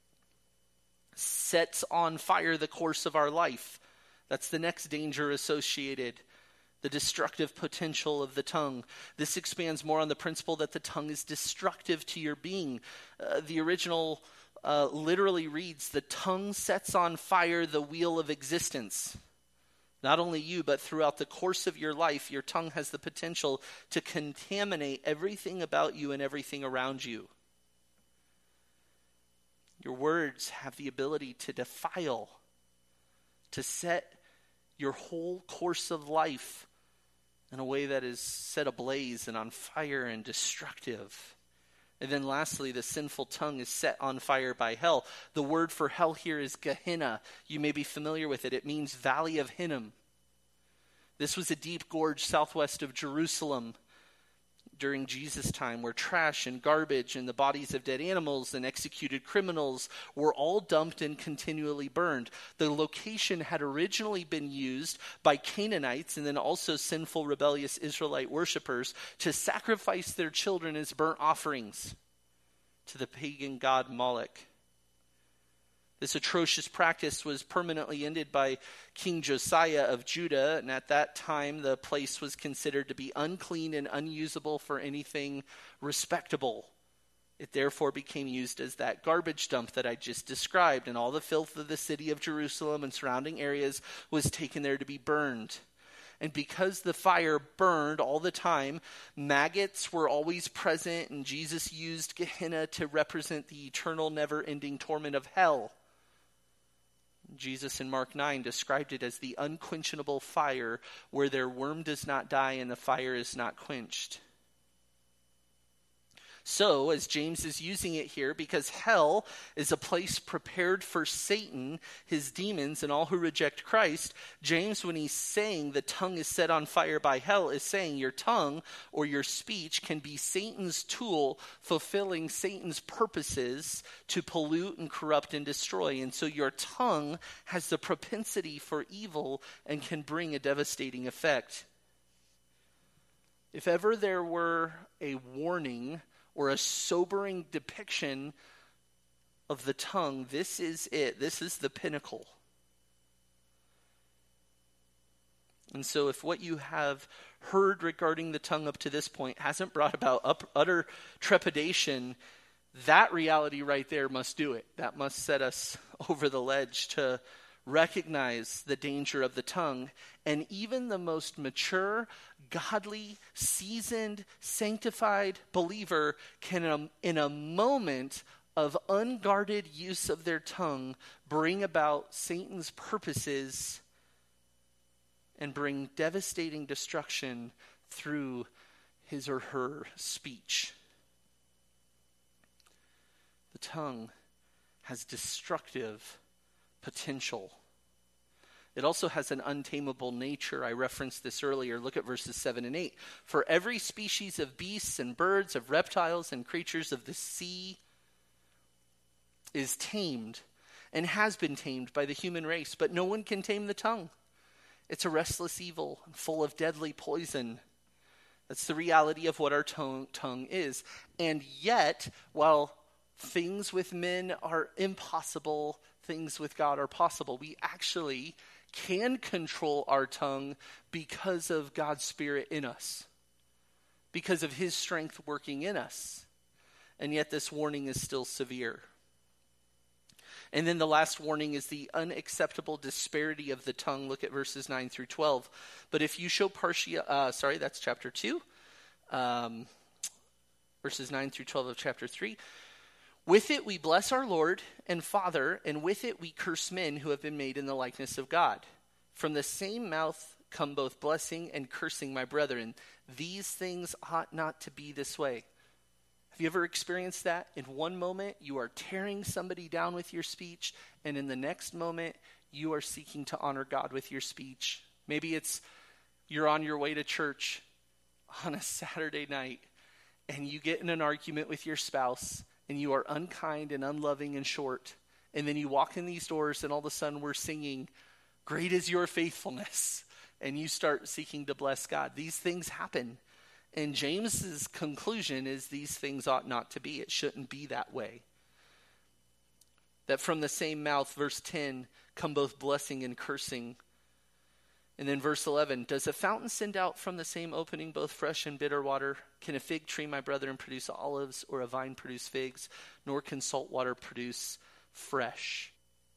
S1: Sets on fire the course of our life. That's the next danger associated. The destructive potential of the tongue. This expands more on the principle that the tongue is destructive to your being. Uh, the original uh, literally reads, the tongue sets on fire the wheel of existence. Not only you, but throughout the course of your life, your tongue has the potential to contaminate everything about you and everything around you. Your words have the ability to defile, to set your whole course of life in a way that is set ablaze and on fire and destructive. And then lastly, the sinful tongue is set on fire by hell. The word for hell here is Gehenna. You may be familiar with it. It means Valley of Hinnom. This was a deep gorge southwest of Jerusalem during Jesus' time, where trash and garbage and the bodies of dead animals and executed criminals were all dumped and continually burned. The location had originally been used by Canaanites and then also sinful rebellious Israelite worshipers to sacrifice their children as burnt offerings to the pagan god Moloch. This atrocious practice was permanently ended by King Josiah of Judah, and at that time the place was considered to be unclean and unusable for anything respectable. It therefore became used as that garbage dump that I just described, and all the filth of the city of Jerusalem and surrounding areas was taken there to be burned. And because the fire burned all the time, maggots were always present, and Jesus used Gehenna to represent the eternal, never-ending torment of hell. Jesus in Mark nine described it as the unquenchable fire where their worm does not die and the fire is not quenched. So, as James is using it here, because hell is a place prepared for Satan, his demons, and all who reject Christ, James, when he's saying the tongue is set on fire by hell, is saying your tongue or your speech can be Satan's tool fulfilling Satan's purposes to pollute and corrupt and destroy. And so your tongue has the propensity for evil and can bring a devastating effect. If ever there were a warning or a sobering depiction of the tongue, this is it. This is the pinnacle. And so if what you have heard regarding the tongue up to this point hasn't brought about up, utter trepidation, that reality right there must do it. That must set us over the ledge to recognize the danger of the tongue. And even the most mature, godly, seasoned, sanctified believer can, um, in a moment of unguarded use of their tongue, bring about Satan's purposes and bring devastating destruction through his or her speech. The tongue has destructive potential. It also has an untamable nature. I referenced this earlier. Look at verses seven and eight. For every species of beasts and birds, of reptiles and creatures of the sea is tamed and has been tamed by the human race, but no one can tame the tongue. It's a restless evil, full of deadly poison. That's the reality of what our tongue, tongue is. And yet, while things with men are impossible, things with God are possible, we actually can control our tongue because of God's Spirit in us, because of his strength working in us. And yet this warning is still severe. And then the last warning is the unacceptable disparity of the tongue. Look at verses nine through twelve. But if you show partial, uh, sorry, that's chapter two, um, verses nine through twelve of chapter three. With it we bless our Lord and Father, and with it we curse men who have been made in the likeness of God. From the same mouth come both blessing and cursing, my brethren. These things ought not to be this way. Have you ever experienced that? In one moment, you are tearing somebody down with your speech, and in the next moment, you are seeking to honor God with your speech. Maybe it's you're on your way to church on a Saturday night, and you get in an argument with your spouse, and you are unkind and unloving and short. And then you walk in these doors and all of a sudden we're singing, "Great is your faithfulness." And you start seeking to bless God. These things happen. And James's conclusion is these things ought not to be. It shouldn't be that way. That from the same mouth, verse ten, come both blessing and cursing. And then verse eleven, does a fountain send out from the same opening both fresh and bitter water? Can a fig tree, my brethren, produce olives, or a vine produce figs? Nor can salt water produce fresh.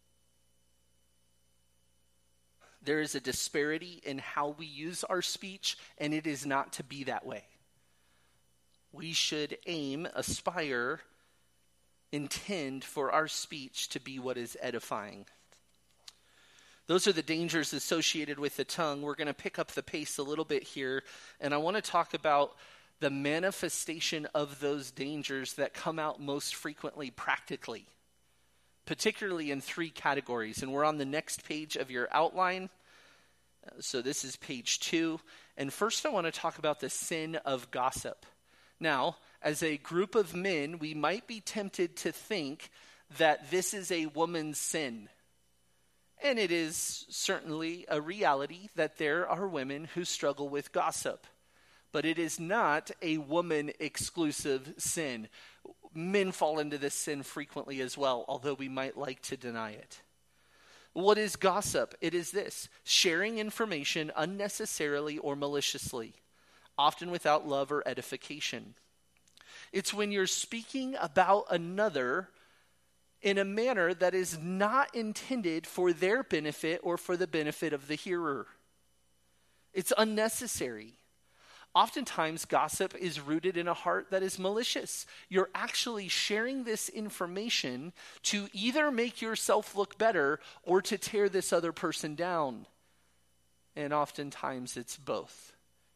S1: There is a disparity in how we use our speech, and it is not to be that way. We should aim, aspire, intend for our speech to be what is edifying. Those are the dangers associated with the tongue. We're going to pick up the pace a little bit here, and I want to talk about the manifestation of those dangers that come out most frequently practically, particularly in three categories. And we're on the next page of your outline. So this is page two. And first I want to talk about the sin of gossip. Now, as a group of men, we might be tempted to think that this is a woman's sin. And it is certainly a reality that there are women who struggle with gossip. But it is not a woman-exclusive sin. Men fall into this sin frequently as well, although we might like to deny it. What is gossip? It is this: sharing information unnecessarily or maliciously, often without love or edification. It's when you're speaking about another in a manner that is not intended for their benefit or for the benefit of the hearer. It's unnecessary. Oftentimes, gossip is rooted in a heart that is malicious. You're actually sharing this information to either make yourself look better or to tear this other person down. And oftentimes, it's both.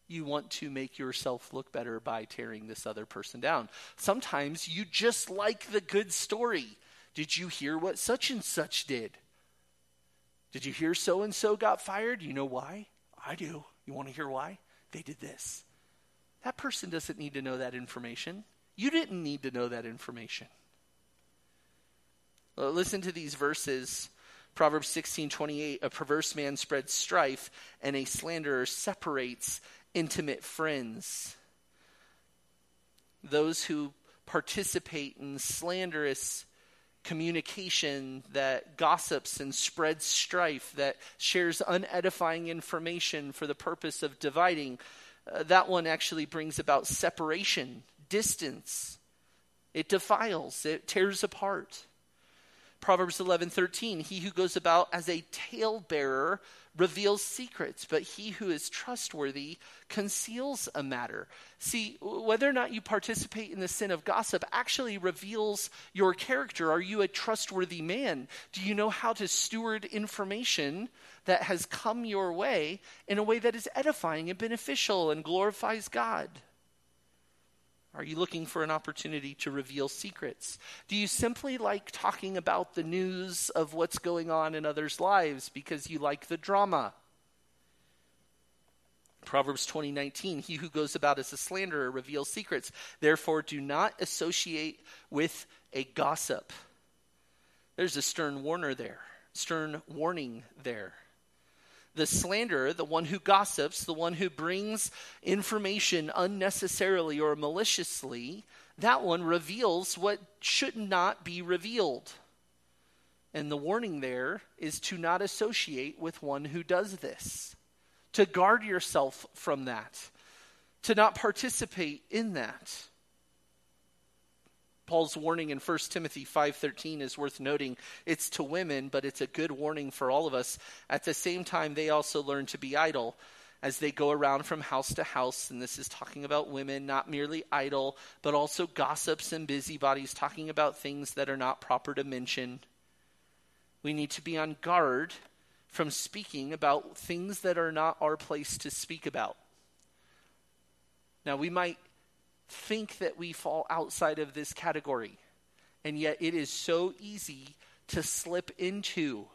S1: You want to make yourself look better by tearing this other person down. Sometimes you just like the good story. Did you hear what such and such did? Did you hear so-and-so got fired? You know why? I do. You want to hear why? They did this. That person doesn't need to know that information. You didn't need to know that information. Well, listen to these verses. Proverbs sixteen twenty-eight, a perverse man spreads strife, and a slanderer separates intimate friends. Those who participate in slanderous communication that gossips and spreads strife, that shares unedifying information for the purpose of dividing, uh, that one actually brings about separation, distance. It defiles, it tears apart. Proverbs eleven thirteen, he who goes about as a talebearer reveals secrets, but he who is trustworthy conceals a matter. See, whether or not you participate in the sin of gossip actually reveals your character. Are you a trustworthy man? Do you know how to steward information that has come your way in a way that is edifying and beneficial and glorifies God? Are you looking for an opportunity to reveal secrets? Do you simply like talking about the news of what's going on in others' lives because you like the drama? Proverbs twenty nineteen, he who goes about as a slanderer reveals secrets. Therefore, do not associate with a gossip. There's a stern warner there, stern warning there. The slanderer, the one who gossips, the one who brings information unnecessarily or maliciously, that one reveals what should not be revealed. And the warning there is to not associate with one who does this, to guard yourself from that, to not participate in that. Paul's warning in First Timothy five thirteen is worth noting. It's to women, but it's a good warning for all of us. At the same time, they also learn to be idle as they go around from house to house. And this is talking about women, not merely idle, but also gossips and busybodies, talking about things that are not proper to mention. We need to be on guard from speaking about things that are not our place to speak about. Now, we might think that we fall outside of this category, and yet it is so easy to slip into.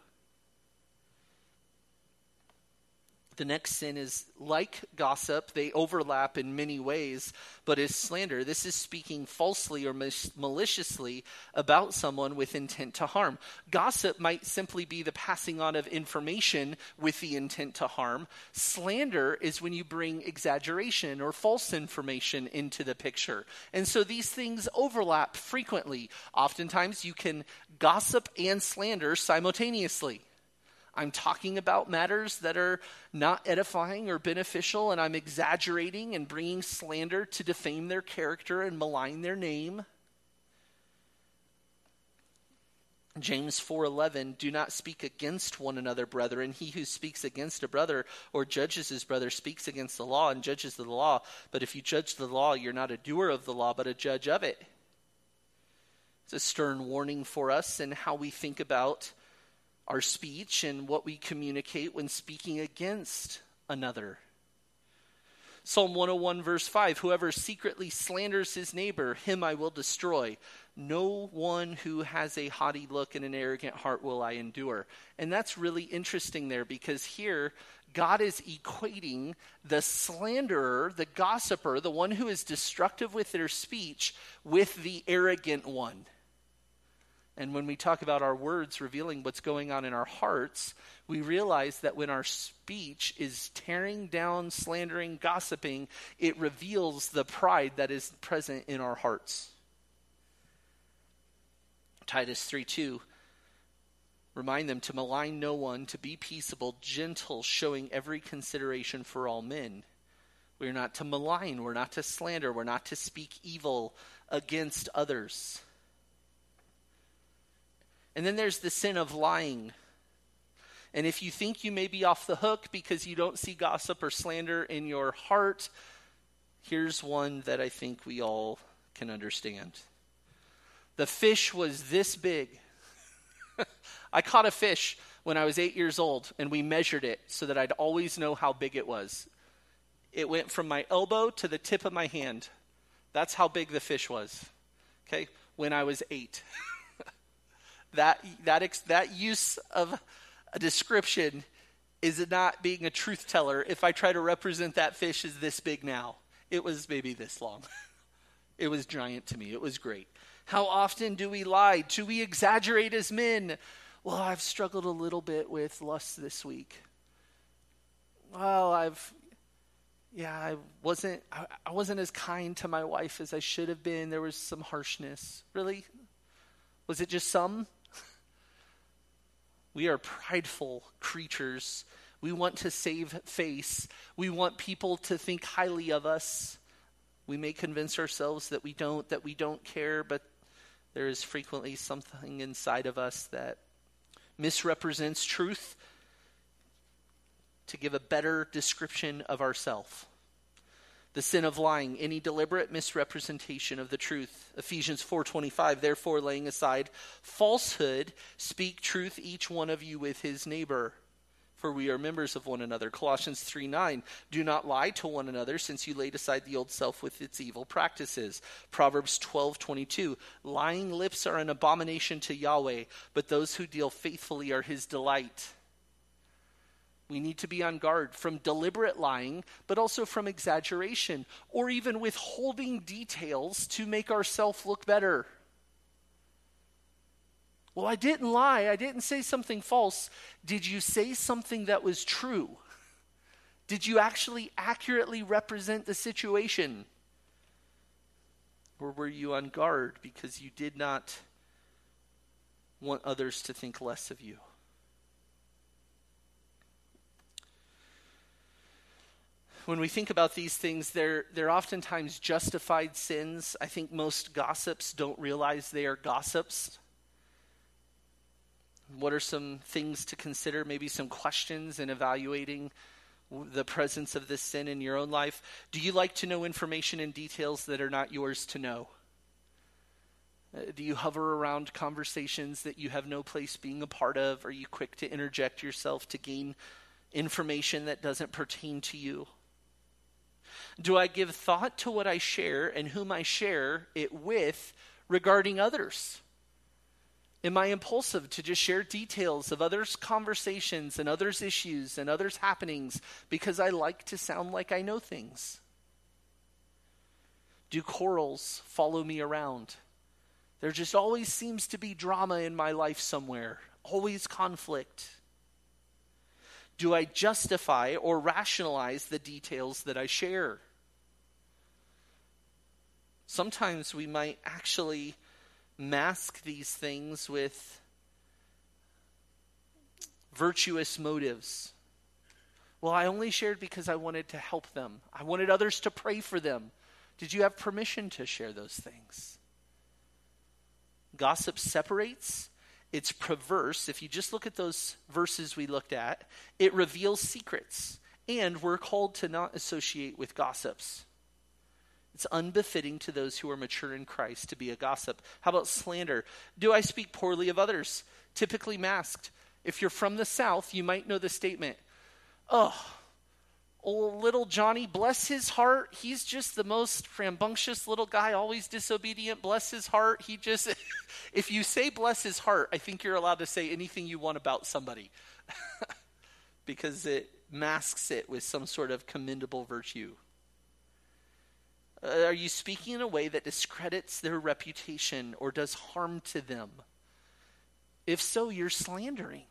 S1: The next sin is like gossip. They overlap in many ways, but is slander. This is speaking falsely or maliciously about someone with intent to harm. Gossip might simply be the passing on of information with the intent to harm. Slander is when you bring exaggeration or false information into the picture. And so these things overlap frequently. Oftentimes you can gossip and slander simultaneously. I'm talking about matters that are not edifying or beneficial, and I'm exaggerating and bringing slander to defame their character and malign their name. James four eleven, do not speak against one another, brethren. He who speaks against a brother or judges his brother speaks against the law and judges the law. But if you judge the law, you're not a doer of the law, but a judge of it. It's a stern warning for us in how we think about our speech and what we communicate when speaking against another. Psalm one oh one verse five, whoever secretly slanders his neighbor, him I will destroy. No one who has a haughty look and an arrogant heart will I endure. And that's really interesting there, because here God is equating the slanderer, the gossiper, the one who is destructive with their speech, with the arrogant one. And when we talk about our words revealing what's going on in our hearts, we realize that when our speech is tearing down, slandering, gossiping, it reveals the pride that is present in our hearts. Titus three two, remind them to malign no one, to be peaceable, gentle, showing every consideration for all men. We're not to malign, we're not to slander, we're not to speak evil against others. And then there's the sin of lying. And if you think you may be off the hook because you don't see gossip or slander in your heart, here's one that I think we all can understand. The fish was this big. I caught a fish when I was eight years old, and we measured it so that I'd always know how big it was. It went from my elbow to the tip of my hand. That's how big the fish was. Okay, when I was eight. that that ex, that use of a description is not being a truth teller if I try to represent that fish as this big now. It was maybe this long. It was giant to me. It was great. How often do we lie? Do we exaggerate as men? Well, I've struggled a little bit with lust this week. Well, I've, yeah, I wasn't, I, I wasn't as kind to my wife as I should have been. There was some harshness. Really? Was it just some? We are prideful creatures. We want to save face. We want people to think highly of us. We may convince ourselves that we don't, that we don't care, but there is frequently something inside of us that misrepresents truth to give a better description of ourselves. The sin of lying, any deliberate misrepresentation of the truth. Ephesians four twenty-five, therefore laying aside falsehood, speak truth each one of you with his neighbor, for we are members of one another. Colossians three nine, do not lie to one another, since you laid aside the old self with its evil practices. Proverbs twelve twenty-two, lying lips are an abomination to Yahweh, but those who deal faithfully are his delight. We need to be on guard from deliberate lying, but also from exaggeration, or even withholding details to make ourselves look better. Well, I didn't lie. I didn't say something false. Did you say something that was true? Did you actually accurately represent the situation? Or were you on guard because you did not want others to think less of you? When we think about these things, they're, they're oftentimes justified sins. I think most gossips don't realize they are gossips. What are some things to consider? Maybe some questions in evaluating the presence of this sin in your own life. Do you like to know information and details that are not yours to know? Uh, do you hover around conversations that you have no place being a part of? Are you quick to interject yourself to gain information that doesn't pertain to you? Do I give thought to what I share and whom I share it with regarding others? Am I impulsive to just share details of others' conversations and others' issues and others' happenings because I like to sound like I know things? Do quarrels follow me around? There just always seems to be drama in my life somewhere, always conflict. Do I justify or rationalize the details that I share? Sometimes we might actually mask these things with virtuous motives. Well, I only shared because I wanted to help them. I wanted others to pray for them. Did you have permission to share those things? Gossip separates. It's perverse. If you just look at those verses we looked at, it reveals secrets. And we're called to not associate with gossips. It's unbefitting to those who are mature in Christ to be a gossip. How about slander? Do I speak poorly of others? Typically masked. If you're from the South, you might know the statement, oh, old little Johnny, bless his heart. He's just the most rambunctious little guy, always disobedient. Bless his heart. He just, if you say bless his heart, I think you're allowed to say anything you want about somebody because it masks it with some sort of commendable virtue. Uh, are you speaking in a way that discredits their reputation or does harm to them? If so, you're slandering.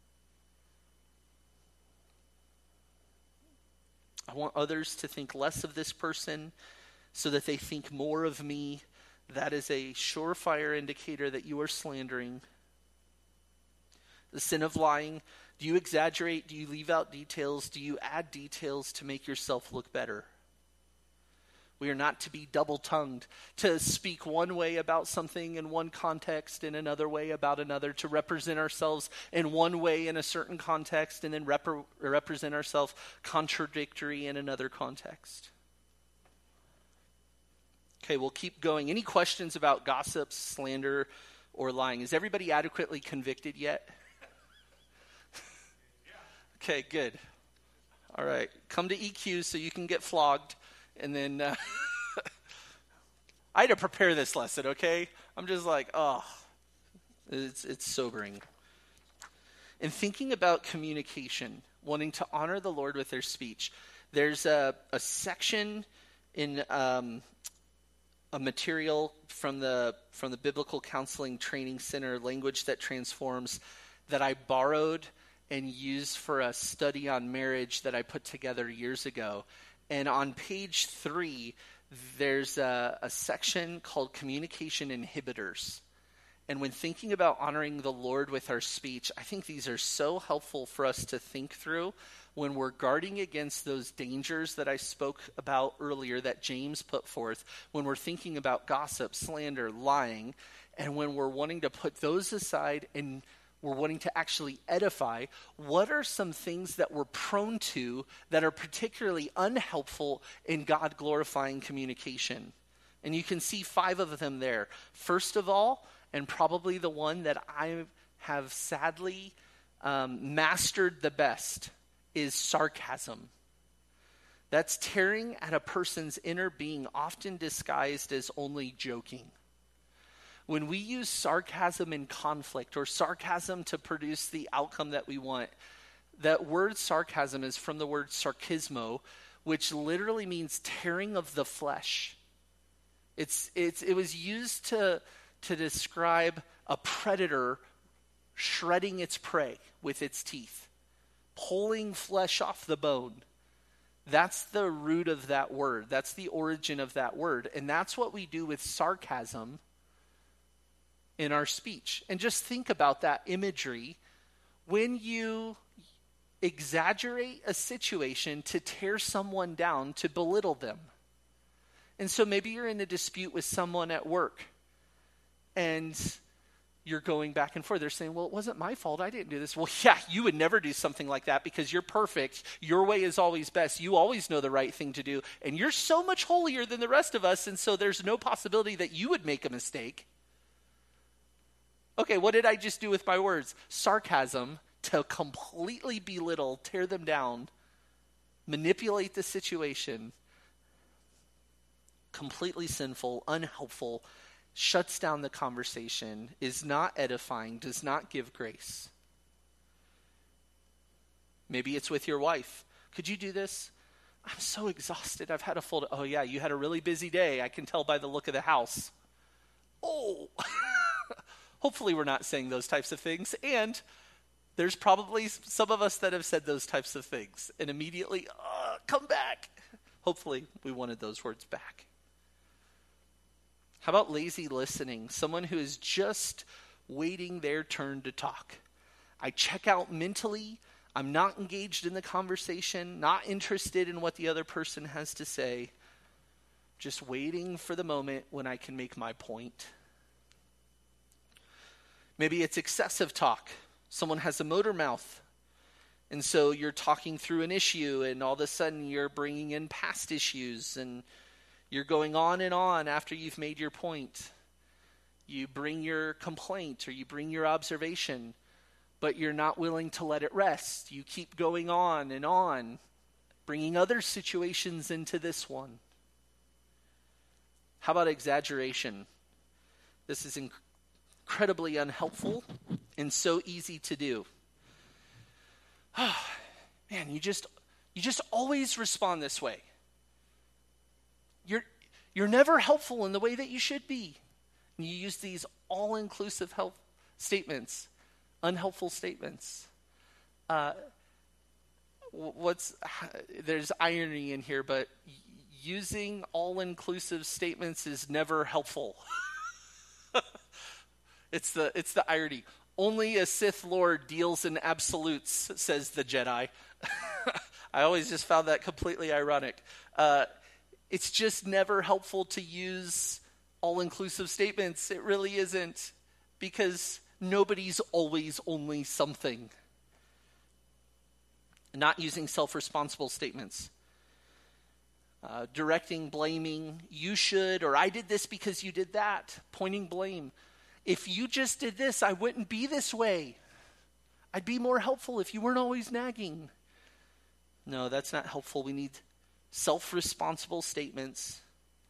S1: I want others to think less of this person so that they think more of me. That is a surefire indicator that you are slandering. The sin of lying. Do you exaggerate? Do you leave out details? Do you add details to make yourself look better? We are not to be double-tongued, to speak one way about something in one context and another way about another, to represent ourselves in one way in a certain context and then rep- represent ourselves contradictory in another context. Okay, we'll keep going. Any questions about gossip, slander, or lying? Is everybody adequately convicted yet? Okay, good. All right. Come to E Q so you can get flogged. And then uh, I had to prepare this lesson, okay? I'm just like, oh, it's, it's sobering. And thinking about communication, wanting to honor the Lord with their speech, there's a, a section in um, a material from the from the Biblical Counseling Training Center, Language That Transforms, that I borrowed and used for a study on marriage that I put together years ago. And on page three, there's a, a section called Communication Inhibitors. And when thinking about honoring the Lord with our speech, I think these are so helpful for us to think through when we're guarding against those dangers that I spoke about earlier that James put forth, when we're thinking about gossip, slander, lying, and when we're wanting to put those aside and we're wanting to actually edify. What are some things that we're prone to that are particularly unhelpful in God-glorifying communication? And you can see five of them there. First of all, and probably the one that I have sadly um, mastered the best, is sarcasm. That's tearing at a person's inner being, often disguised as only joking. When we use sarcasm in conflict or sarcasm to produce the outcome that we want, that word sarcasm is from the word sarkismo, which literally means tearing of the flesh. It's it's it was used to to describe a predator shredding its prey with its teeth, pulling flesh off the bone. That's the root of that word. That's the origin of that word. And that's what we do with sarcasm in our speech. And just think about that imagery. When you exaggerate a situation to tear someone down, to belittle them. And so maybe you're in a dispute with someone at work and you're going back and forth. They're saying, well, it wasn't my fault. I didn't do this. Well, yeah, you would never do something like that because you're perfect. Your way is always best. You always know the right thing to do. And you're so much holier than the rest of us. And so there's no possibility that you would make a mistake. Okay, what did I just do with my words? Sarcasm, to completely belittle, tear them down, manipulate the situation. Completely sinful, unhelpful, shuts down the conversation, is not edifying, does not give grace. Maybe it's with your wife. Could you do this? I'm so exhausted. I've had a full day. Oh yeah, you had a really busy day. I can tell by the look of the house. Oh, hopefully we're not saying those types of things. And there's probably some of us that have said those types of things and immediately, uh, come back. Hopefully we wanted those words back. How about lazy listening? Someone who is just waiting their turn to talk. I check out mentally. I'm not engaged in the conversation, not interested in what the other person has to say. Just waiting for the moment when I can make my point. Maybe it's excessive talk. Someone has a motor mouth. And so you're talking through an issue and all of a sudden you're bringing in past issues and you're going on and on after you've made your point. You bring your complaint or you bring your observation, but you're not willing to let it rest. You keep going on and on, bringing other situations into this one. How about exaggeration? This is inc- incredibly unhelpful and so easy to do. Oh, man, you just you just always respond this way. You're you're never helpful in the way that you should be. And you use these all-inclusive help statements, unhelpful statements. Uh, what's there's irony in here, but using all-inclusive statements is never helpful. it's the it's the irony. Only a Sith Lord deals in absolutes, says the Jedi. I always just found that completely ironic. Uh, it's just never helpful to use all-inclusive statements. It really isn't, because nobody's always only something. Not using self-responsible statements. Uh, directing, blaming, you should, or I did this because you did that. Pointing blame. If you just did this, I wouldn't be this way. I'd be more helpful if you weren't always nagging. No, that's not helpful. We need self-responsible statements.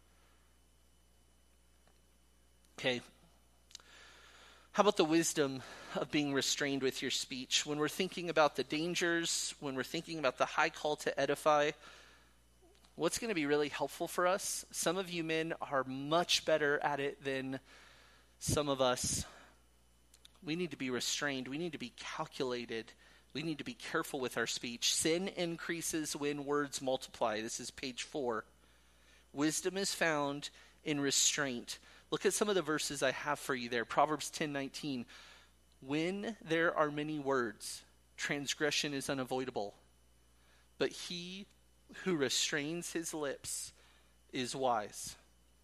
S1: Okay. How about the wisdom of being restrained with your speech? When we're thinking about the dangers, when we're thinking about the high call to edify, what's going to be really helpful for us? Some of you men are much better at it than some of us. We need to be restrained. We need to be calculated. We need to be careful with our speech. Sin increases when words multiply. This is page four. Wisdom is found in restraint. Look at some of the verses I have for you there. Proverbs ten nineteen. When there are many words, transgression is unavoidable. But he who restrains his lips is wise.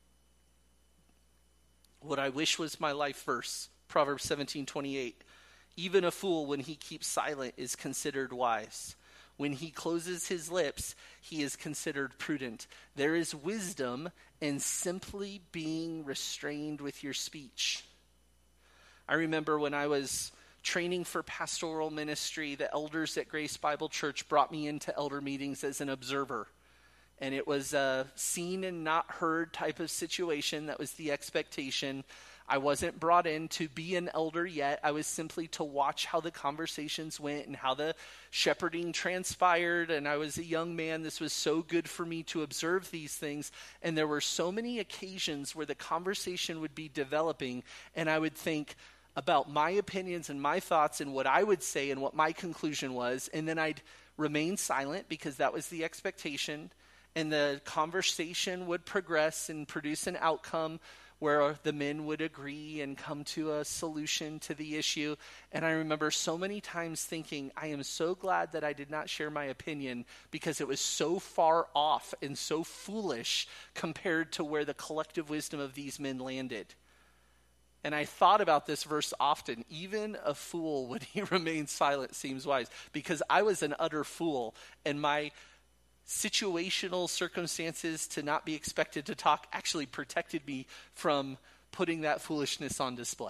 S1: What I wish was my life verse. Proverbs seventeen twenty-eight. Even a fool, when he keeps silent, is considered wise. When he closes his lips, he is considered prudent. There is wisdom in simply being restrained with your speech. I remember when I was training for pastoral ministry, the elders at Grace Bible Church brought me into elder meetings as an observer. And it was a seen and not heard type of situation. That was the expectation. I wasn't brought in to be an elder yet. I was simply to watch how the conversations went and how the shepherding transpired. And I was a young man. This was so good for me to observe these things. And there were so many occasions where the conversation would be developing, and I would think about my opinions and my thoughts and what I would say and what my conclusion was. And then I'd remain silent because that was the expectation. And the conversation would progress and produce an outcome where the men would agree and come to a solution to the issue. And I remember so many times thinking, I am so glad that I did not share my opinion because it was so far off and so foolish compared to where the collective wisdom of these men landed. And I thought about this verse often. Even a fool, when he remains silent, seems wise. Because I was an utter fool, and my situational circumstances to not be expected to talk actually protected me from putting that foolishness on display.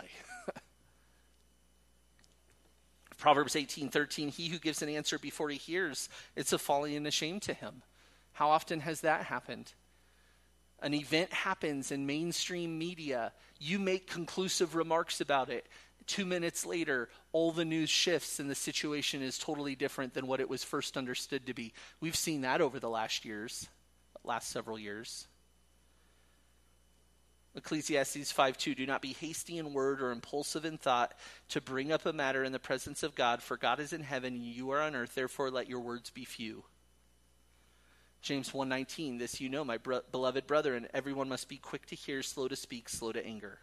S1: Proverbs eighteen thirteen, he who gives an answer before he hears, it's a folly and a shame to him. How often has that happened? An event happens in mainstream media. You make conclusive remarks about it. Two minutes later, all the news shifts and the situation is totally different than what it was first understood to be. We've seen that over the last years, last several years. Ecclesiastes five two, do not be hasty in word or impulsive in thought to bring up a matter in the presence of God, for God is in heaven and you are on earth, therefore let your words be few. James one nineteen, this you know, my bro- beloved brethren, everyone must be quick to hear, slow to speak, slow to anger.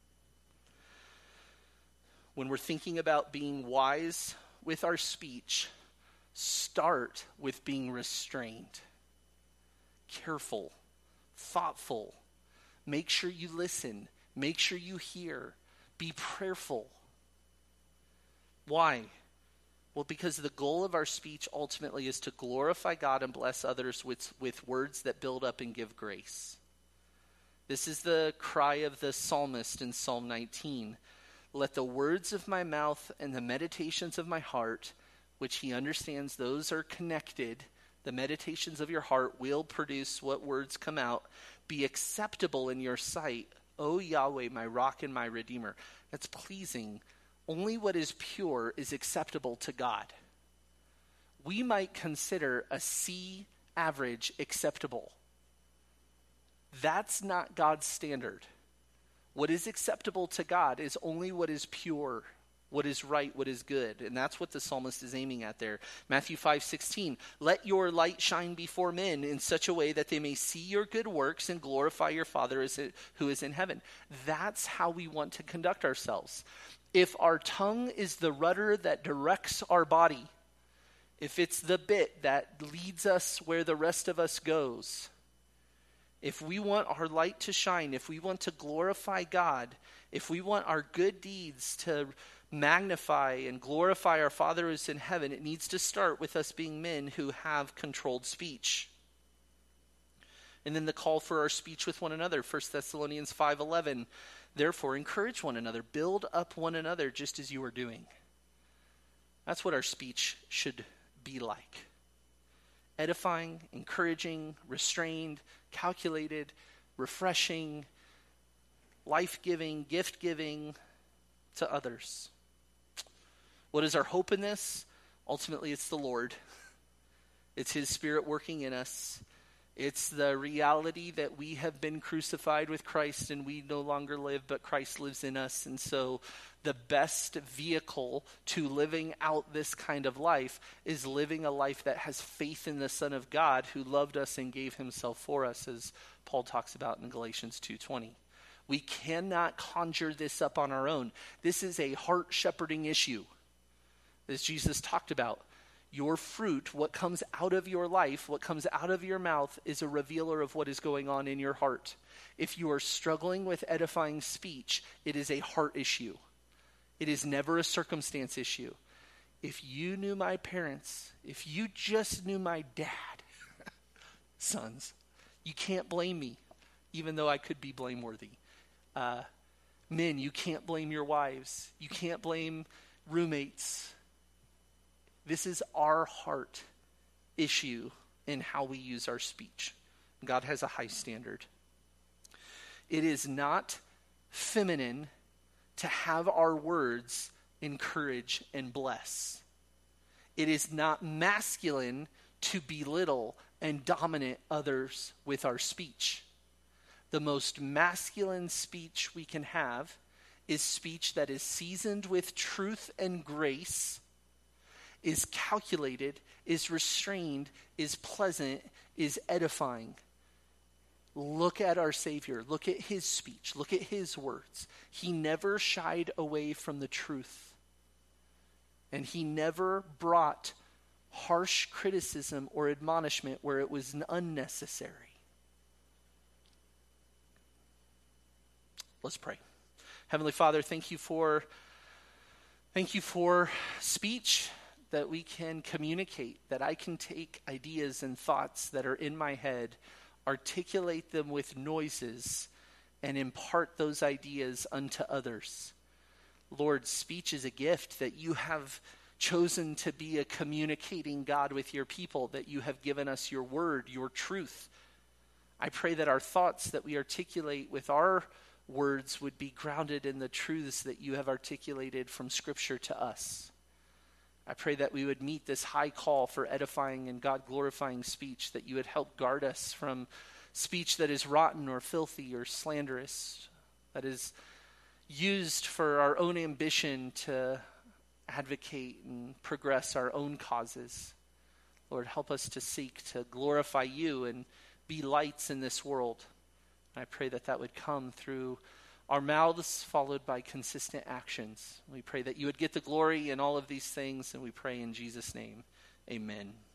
S1: When we're thinking about being wise with our speech, start with being restrained, careful, thoughtful. Make sure you listen. Make sure you hear. Be prayerful. Why? Well, because the goal of our speech ultimately is to glorify God and bless others with, with words that build up and give grace. This is the cry of the psalmist in Psalm nineteen. Let the words of my mouth and the meditations of my heart, which he understands those are connected, the meditations of your heart will produce what words come out, be acceptable in your sight, O Yahweh, my rock and my redeemer. That's pleasing. Only what is pure is acceptable to God. We might consider a C average acceptable. That's not God's standard. What is acceptable to God is only what is pure, what is right, what is good. And that's what the psalmist is aiming at there. Matthew five sixteen, let your light shine before men in such a way that they may see your good works and glorify your Father who is in heaven. That's how we want to conduct ourselves. If our tongue is the rudder that directs our body, if it's the bit that leads us where the rest of us goes, if we want our light to shine, if we want to glorify God, if we want our good deeds to magnify and glorify our Father who is in heaven, it needs to start with us being men who have controlled speech. And then the call for our speech with one another, First Thessalonians five eleven, therefore encourage one another, build up one another just as you are doing. That's what our speech should be like. edifying, encouraging, restrained, calculated, refreshing, life-giving, gift-giving to others. What is our hope in this? Ultimately, it's the Lord. It's his Spirit working in us. It's the reality that we have been crucified with Christ and we no longer live, but Christ lives in us. And so the best vehicle to living out this kind of life is living a life that has faith in the Son of God who loved us and gave himself for us, as Paul talks about in Galatians two twenty. We cannot conjure this up on our own. This is a heart shepherding issue, as Jesus talked about. Your fruit, what comes out of your life, what comes out of your mouth, is a revealer of what is going on in your heart. If you are struggling with edifying speech, it is a heart issue. It is never a circumstance issue. If you knew my parents, if you just knew my dad, sons, you can't blame me, even though I could be blameworthy. Uh, men, you can't blame your wives. You can't blame roommates. This is our heart issue in how we use our speech. God has a high standard. It is not feminine to have our words encourage and bless. It is not masculine to belittle and dominate others with our speech. The most masculine speech we can have is speech that is seasoned with truth and grace, is calculated, is restrained, is pleasant, is edifying. Look at our Savior. Look at his speech. Look at his words. He never shied away from the truth. And he never brought harsh criticism or admonishment where it was unnecessary. Let's pray. Heavenly Father, thank you for, thank you for speech that we can communicate, that I can take ideas and thoughts that are in my head, articulate them with noises, and impart those ideas unto others. Lord, speech is a gift that you have chosen to be a communicating God with your people, that you have given us your word, your truth. I pray that our thoughts that we articulate with our words would be grounded in the truths that you have articulated from Scripture to us. I pray that we would meet this high call for edifying and God-glorifying speech, that you would help guard us from speech that is rotten or filthy or slanderous, that is used for our own ambition to advocate and progress our own causes. Lord, help us to seek to glorify you and be lights in this world. I pray that that would come through our mouths followed by consistent actions. We pray that you would get the glory in all of these things, and we pray in Jesus' name. Amen.